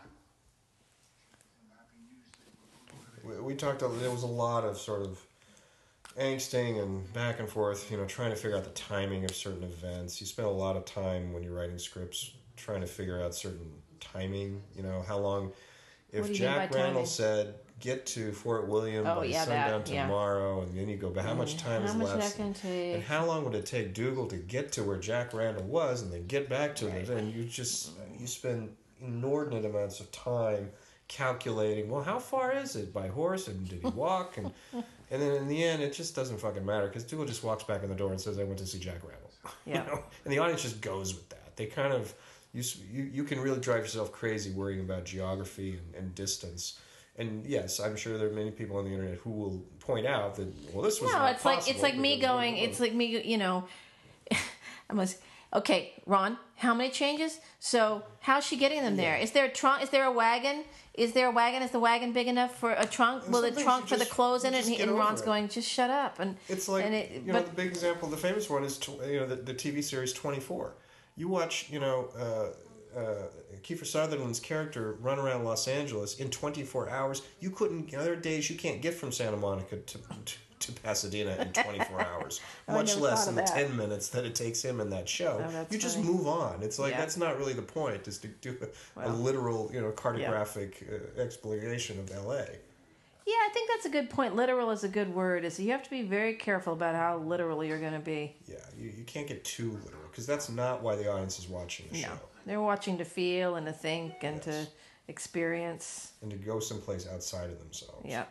[SPEAKER 1] We, we talked. a- There was a lot of sort of angsting and back and forth. You know, trying to figure out the timing of certain events. You spend a lot of time when you're writing scripts trying to figure out certain timing. You know, how long. If
[SPEAKER 2] What do you mean
[SPEAKER 1] Jack
[SPEAKER 2] by
[SPEAKER 1] Randall
[SPEAKER 2] timing?
[SPEAKER 1] said, "Get to Fort William
[SPEAKER 2] Oh,
[SPEAKER 1] by
[SPEAKER 2] yeah, that,
[SPEAKER 1] sundown
[SPEAKER 2] yeah.
[SPEAKER 1] tomorrow," and then you go, "But how much
[SPEAKER 2] Mm,
[SPEAKER 1] time
[SPEAKER 2] How
[SPEAKER 1] is
[SPEAKER 2] much
[SPEAKER 1] left?"
[SPEAKER 2] that can take?
[SPEAKER 1] And how long would it take Dougal to get to where Jack Randall was and then get back to
[SPEAKER 2] Right.
[SPEAKER 1] it? And you just you spend inordinate amounts of time calculating. Well, how far is it by horse? And did he walk? And and then in the end, it just doesn't fucking matter because Dougal just walks back in the door and says, "I went to see Jack Randall."
[SPEAKER 2] Yeah.
[SPEAKER 1] You know? And the audience just goes with that. They kind of you s- you you can really drive yourself crazy worrying about geography and, and distance. And yes, I'm sure there are many people on the internet who will point out that, well, this was
[SPEAKER 2] No,
[SPEAKER 1] not
[SPEAKER 2] it's like it's
[SPEAKER 1] possible
[SPEAKER 2] like me
[SPEAKER 1] because blah, blah,
[SPEAKER 2] going.
[SPEAKER 1] blah.
[SPEAKER 2] It's like me, you know. I must. Okay, Ron. How many changes? So how's she getting them there? Is there a trunk? Is there a wagon? Is there a wagon? Is the wagon big enough for a trunk?
[SPEAKER 1] And
[SPEAKER 2] Will the
[SPEAKER 1] sometimes
[SPEAKER 2] trunk
[SPEAKER 1] you
[SPEAKER 2] for the
[SPEAKER 1] just-
[SPEAKER 2] clothes in
[SPEAKER 1] you
[SPEAKER 2] it?
[SPEAKER 1] just
[SPEAKER 2] And, he-
[SPEAKER 1] get
[SPEAKER 2] and
[SPEAKER 1] over
[SPEAKER 2] Ron's
[SPEAKER 1] it.
[SPEAKER 2] going, just shut up. And
[SPEAKER 1] It's like,
[SPEAKER 2] and it,
[SPEAKER 1] you know,
[SPEAKER 2] but
[SPEAKER 1] the big example, the famous one is, tw- you know, the, the T V series twenty-four. You watch, you know, uh, uh, Kiefer Sutherland's character run around Los Angeles in twenty-four hours. You couldn't, you know, there are days you can't get from Santa Monica to, to, to Pasadena in twenty-four hours,
[SPEAKER 2] Oh, I
[SPEAKER 1] much
[SPEAKER 2] never
[SPEAKER 1] less
[SPEAKER 2] thought
[SPEAKER 1] in
[SPEAKER 2] of
[SPEAKER 1] the
[SPEAKER 2] that.
[SPEAKER 1] ten minutes that it takes him in that show.
[SPEAKER 2] Oh, that's
[SPEAKER 1] you just
[SPEAKER 2] funny.
[SPEAKER 1] move on. It's like,
[SPEAKER 2] Yeah.
[SPEAKER 1] that's not really the point, is to do a, a
[SPEAKER 2] Well,
[SPEAKER 1] literal, you know, cartographic uh, explanation of L A.
[SPEAKER 2] yeah, I think that's a good point. Literal is a good word. Is you have to be very careful about how literal you're going to be.
[SPEAKER 1] Yeah, you, you can't get too literal, because that's not why the audience is watching the
[SPEAKER 2] No,
[SPEAKER 1] show.
[SPEAKER 2] they're watching to feel and to think and
[SPEAKER 1] Yes.
[SPEAKER 2] to experience.
[SPEAKER 1] And to go someplace outside of themselves.
[SPEAKER 2] Yeah.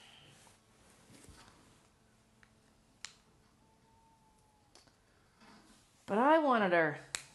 [SPEAKER 2] But I wanted her.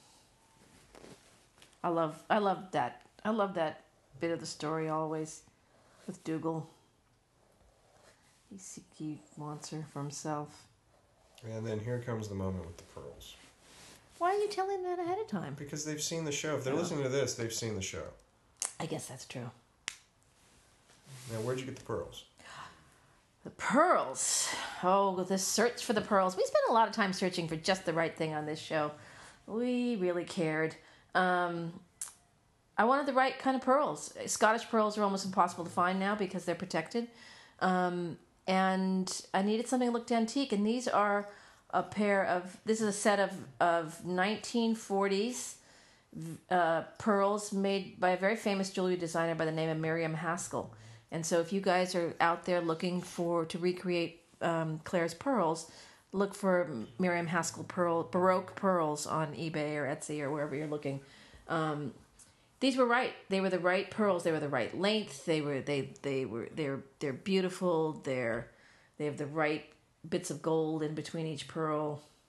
[SPEAKER 2] I love I love that. I love that bit of the story always with Dougal. He he wants her for himself.
[SPEAKER 1] And then here comes the moment with the pearls.
[SPEAKER 2] Why are you telling that ahead of time?
[SPEAKER 1] Because they've seen the show. If they're
[SPEAKER 2] Oh.
[SPEAKER 1] listening to this, they've seen the show.
[SPEAKER 2] I guess that's true.
[SPEAKER 1] Now, where'd you get the pearls?
[SPEAKER 2] The pearls. Oh, the search for the pearls. We spent a lot of time searching for just the right thing on this show. We really cared. Um, I wanted the right kind of pearls. Scottish pearls are almost impossible to find now because they're protected. Um, and I needed something that looked antique. And these are a pair of, this is a set of, of nineteen forties uh, pearls made by a very famous jewelry designer by the name of Miriam Haskell. And so if you guys are out there looking for to recreate um, Claire's pearls, look for Miriam Haskell pearl Baroque pearls on eBay or Etsy or wherever you're looking. Um, these were right. They were the right pearls. They were the right length. They were they they were they're they're beautiful. They're they have the right bits of gold in between each pearl.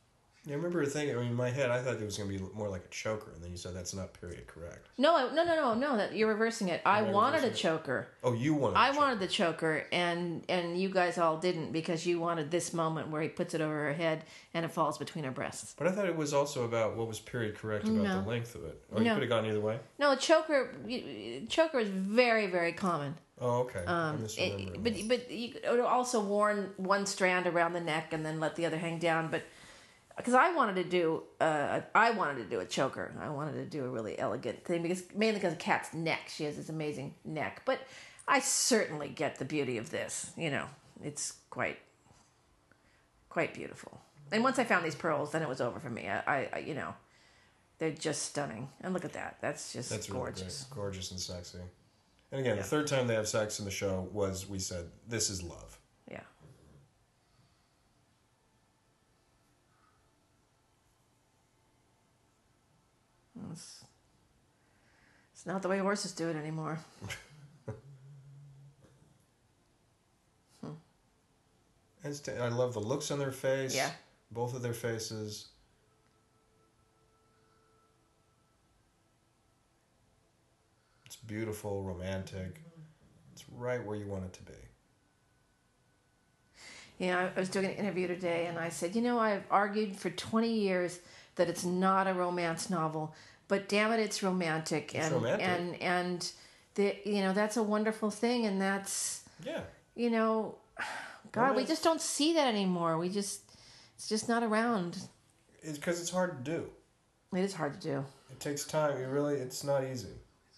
[SPEAKER 1] Yeah, I remember thinking, I mean, in my head, I thought it was going to be more like a choker, and then you said that's not period correct.
[SPEAKER 2] No, I- no, no, no, no. That you're reversing it. I
[SPEAKER 1] Am I
[SPEAKER 2] wanted a
[SPEAKER 1] reversing it?
[SPEAKER 2] choker.
[SPEAKER 1] Oh, you wanted
[SPEAKER 2] I
[SPEAKER 1] a choker.
[SPEAKER 2] wanted the choker, and and you guys all didn't because you wanted this moment where he puts it over her head and it falls between her breasts.
[SPEAKER 1] But I thought it was also about what was period correct about
[SPEAKER 2] No.
[SPEAKER 1] the length of it. Oh, you
[SPEAKER 2] No.
[SPEAKER 1] could have gone either way?
[SPEAKER 2] No, a choker, choker is very, very common.
[SPEAKER 1] Oh, okay. I
[SPEAKER 2] Um,
[SPEAKER 1] misremember.
[SPEAKER 2] it, but but you could also worn one strand around the neck and then let the other hang down. But because I wanted to do, uh, I wanted to do a choker. I wanted to do a really elegant thing because mainly because of Kat's neck. She has this amazing neck. But I certainly get the beauty of this. You know, it's quite, quite beautiful. And once I found these pearls, then it was over for me. I, I you know, they're just stunning. And look at that. That's just
[SPEAKER 1] That's really
[SPEAKER 2] gorgeous.
[SPEAKER 1] great. Gorgeous and sexy. And again,
[SPEAKER 2] Yeah.
[SPEAKER 1] the third time they have sex in the show was, we said, this is love.
[SPEAKER 2] Yeah. It's, it's not the way horses do it anymore.
[SPEAKER 1] And it's t- I love the looks on their face.
[SPEAKER 2] Yeah.
[SPEAKER 1] Both of their faces. It's beautiful, romantic. It's right where you want it to be.
[SPEAKER 2] You know, I was doing an interview today and I said, you know, I've argued for twenty years that it's not a romance novel, but damn it, it's romantic.
[SPEAKER 1] It's
[SPEAKER 2] and,
[SPEAKER 1] romantic.
[SPEAKER 2] and, and the, you know, that's a wonderful thing. And that's,
[SPEAKER 1] Yeah.
[SPEAKER 2] you know, God, we
[SPEAKER 1] Romance-
[SPEAKER 2] just don't see that anymore. We just, it's just not around.
[SPEAKER 1] It's because it's hard to do.
[SPEAKER 2] It is hard to do.
[SPEAKER 1] It takes time. You really, it's not easy.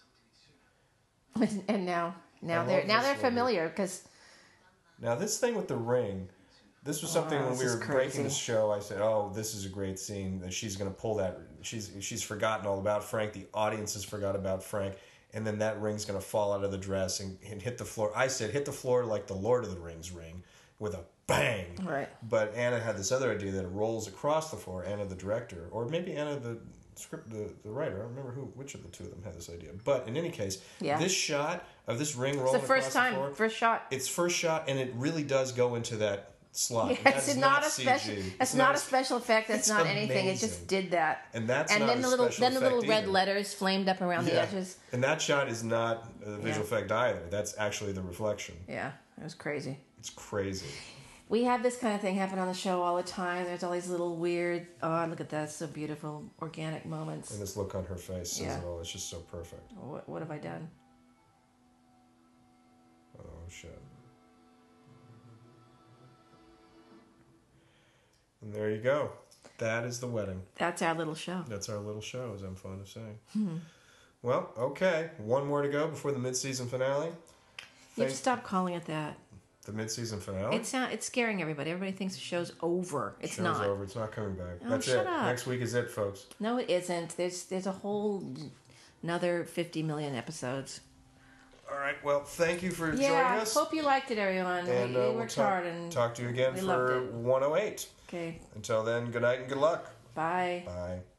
[SPEAKER 2] And now, now
[SPEAKER 1] I
[SPEAKER 2] they're
[SPEAKER 1] love
[SPEAKER 2] now
[SPEAKER 1] this
[SPEAKER 2] they're
[SPEAKER 1] one.
[SPEAKER 2] familiar because
[SPEAKER 1] Now, this thing with the ring, this was something
[SPEAKER 2] Oh,
[SPEAKER 1] when
[SPEAKER 2] this
[SPEAKER 1] we
[SPEAKER 2] is
[SPEAKER 1] were breaking
[SPEAKER 2] crazy.
[SPEAKER 1] the show. I said, "Oh, this is a great scene. That she's going to pull that. She's she's forgotten all about Frank. The audience has forgot about Frank, and then that ring's going to fall out of the dress and, and hit the floor." I said, "Hit the floor like the Lord of the Rings ring, with a bang."
[SPEAKER 2] right.
[SPEAKER 1] But Anna had this other idea that it rolls across the floor. Anna, the director, or maybe Anna, the script, the, the writer. I don't remember who, which of the two of them had this idea. But in any case,
[SPEAKER 2] Yeah.
[SPEAKER 1] this shot of this ring
[SPEAKER 2] It's
[SPEAKER 1] rolling
[SPEAKER 2] the first
[SPEAKER 1] across
[SPEAKER 2] time,
[SPEAKER 1] the floor,
[SPEAKER 2] first shot.
[SPEAKER 1] it's first shot, and it really does go into that slot.
[SPEAKER 2] Yeah,
[SPEAKER 1] And that
[SPEAKER 2] it's
[SPEAKER 1] is
[SPEAKER 2] not, a
[SPEAKER 1] C G.
[SPEAKER 2] special. It's not a special effect. That's
[SPEAKER 1] it's
[SPEAKER 2] not anything. It
[SPEAKER 1] amazing.
[SPEAKER 2] just did that.
[SPEAKER 1] And that's
[SPEAKER 2] and
[SPEAKER 1] not
[SPEAKER 2] then
[SPEAKER 1] a
[SPEAKER 2] the little,
[SPEAKER 1] special
[SPEAKER 2] then the little
[SPEAKER 1] effect
[SPEAKER 2] red
[SPEAKER 1] either.
[SPEAKER 2] letters flamed up around the
[SPEAKER 1] Yeah.
[SPEAKER 2] edges.
[SPEAKER 1] And that shot is not a visual
[SPEAKER 2] Yeah.
[SPEAKER 1] effect either. That's actually the reflection.
[SPEAKER 2] Yeah, it was crazy.
[SPEAKER 1] It's crazy.
[SPEAKER 2] We have this kind of thing happen on the show all the time. There's all these little weird, oh, look at that, so beautiful, organic moments.
[SPEAKER 1] And this look on her face says
[SPEAKER 2] Yeah.
[SPEAKER 1] it all. It's just so perfect.
[SPEAKER 2] What, what have I done?
[SPEAKER 1] Oh, shit. And there you go. That is the wedding.
[SPEAKER 2] That's our little show.
[SPEAKER 1] That's our little show, as I'm fond of saying.
[SPEAKER 2] Hmm.
[SPEAKER 1] Well, okay. One more to go before the mid-season finale.
[SPEAKER 2] You have
[SPEAKER 1] Thank-
[SPEAKER 2] to stop calling it that.
[SPEAKER 1] The mid-season finale?
[SPEAKER 2] It's not. It's scaring everybody. Everybody thinks the show's over. It's
[SPEAKER 1] Show's
[SPEAKER 2] not.
[SPEAKER 1] over. It's not coming back.
[SPEAKER 2] Oh,
[SPEAKER 1] That's
[SPEAKER 2] shut
[SPEAKER 1] it.
[SPEAKER 2] up.
[SPEAKER 1] Next week is it, folks.
[SPEAKER 2] No, it isn't. There's there's a whole another fifty million episodes.
[SPEAKER 1] All right. Well, thank you for
[SPEAKER 2] Yeah,
[SPEAKER 1] joining us.
[SPEAKER 2] hope you liked it, everyone.
[SPEAKER 1] and
[SPEAKER 2] we
[SPEAKER 1] uh,
[SPEAKER 2] we
[SPEAKER 1] we'll
[SPEAKER 2] worked
[SPEAKER 1] talk,
[SPEAKER 2] hard and
[SPEAKER 1] talk to you again
[SPEAKER 2] we
[SPEAKER 1] for
[SPEAKER 2] loved it.
[SPEAKER 1] one oh eight.
[SPEAKER 2] okay.
[SPEAKER 1] Until then, good night and good luck.
[SPEAKER 2] Bye.
[SPEAKER 1] Bye.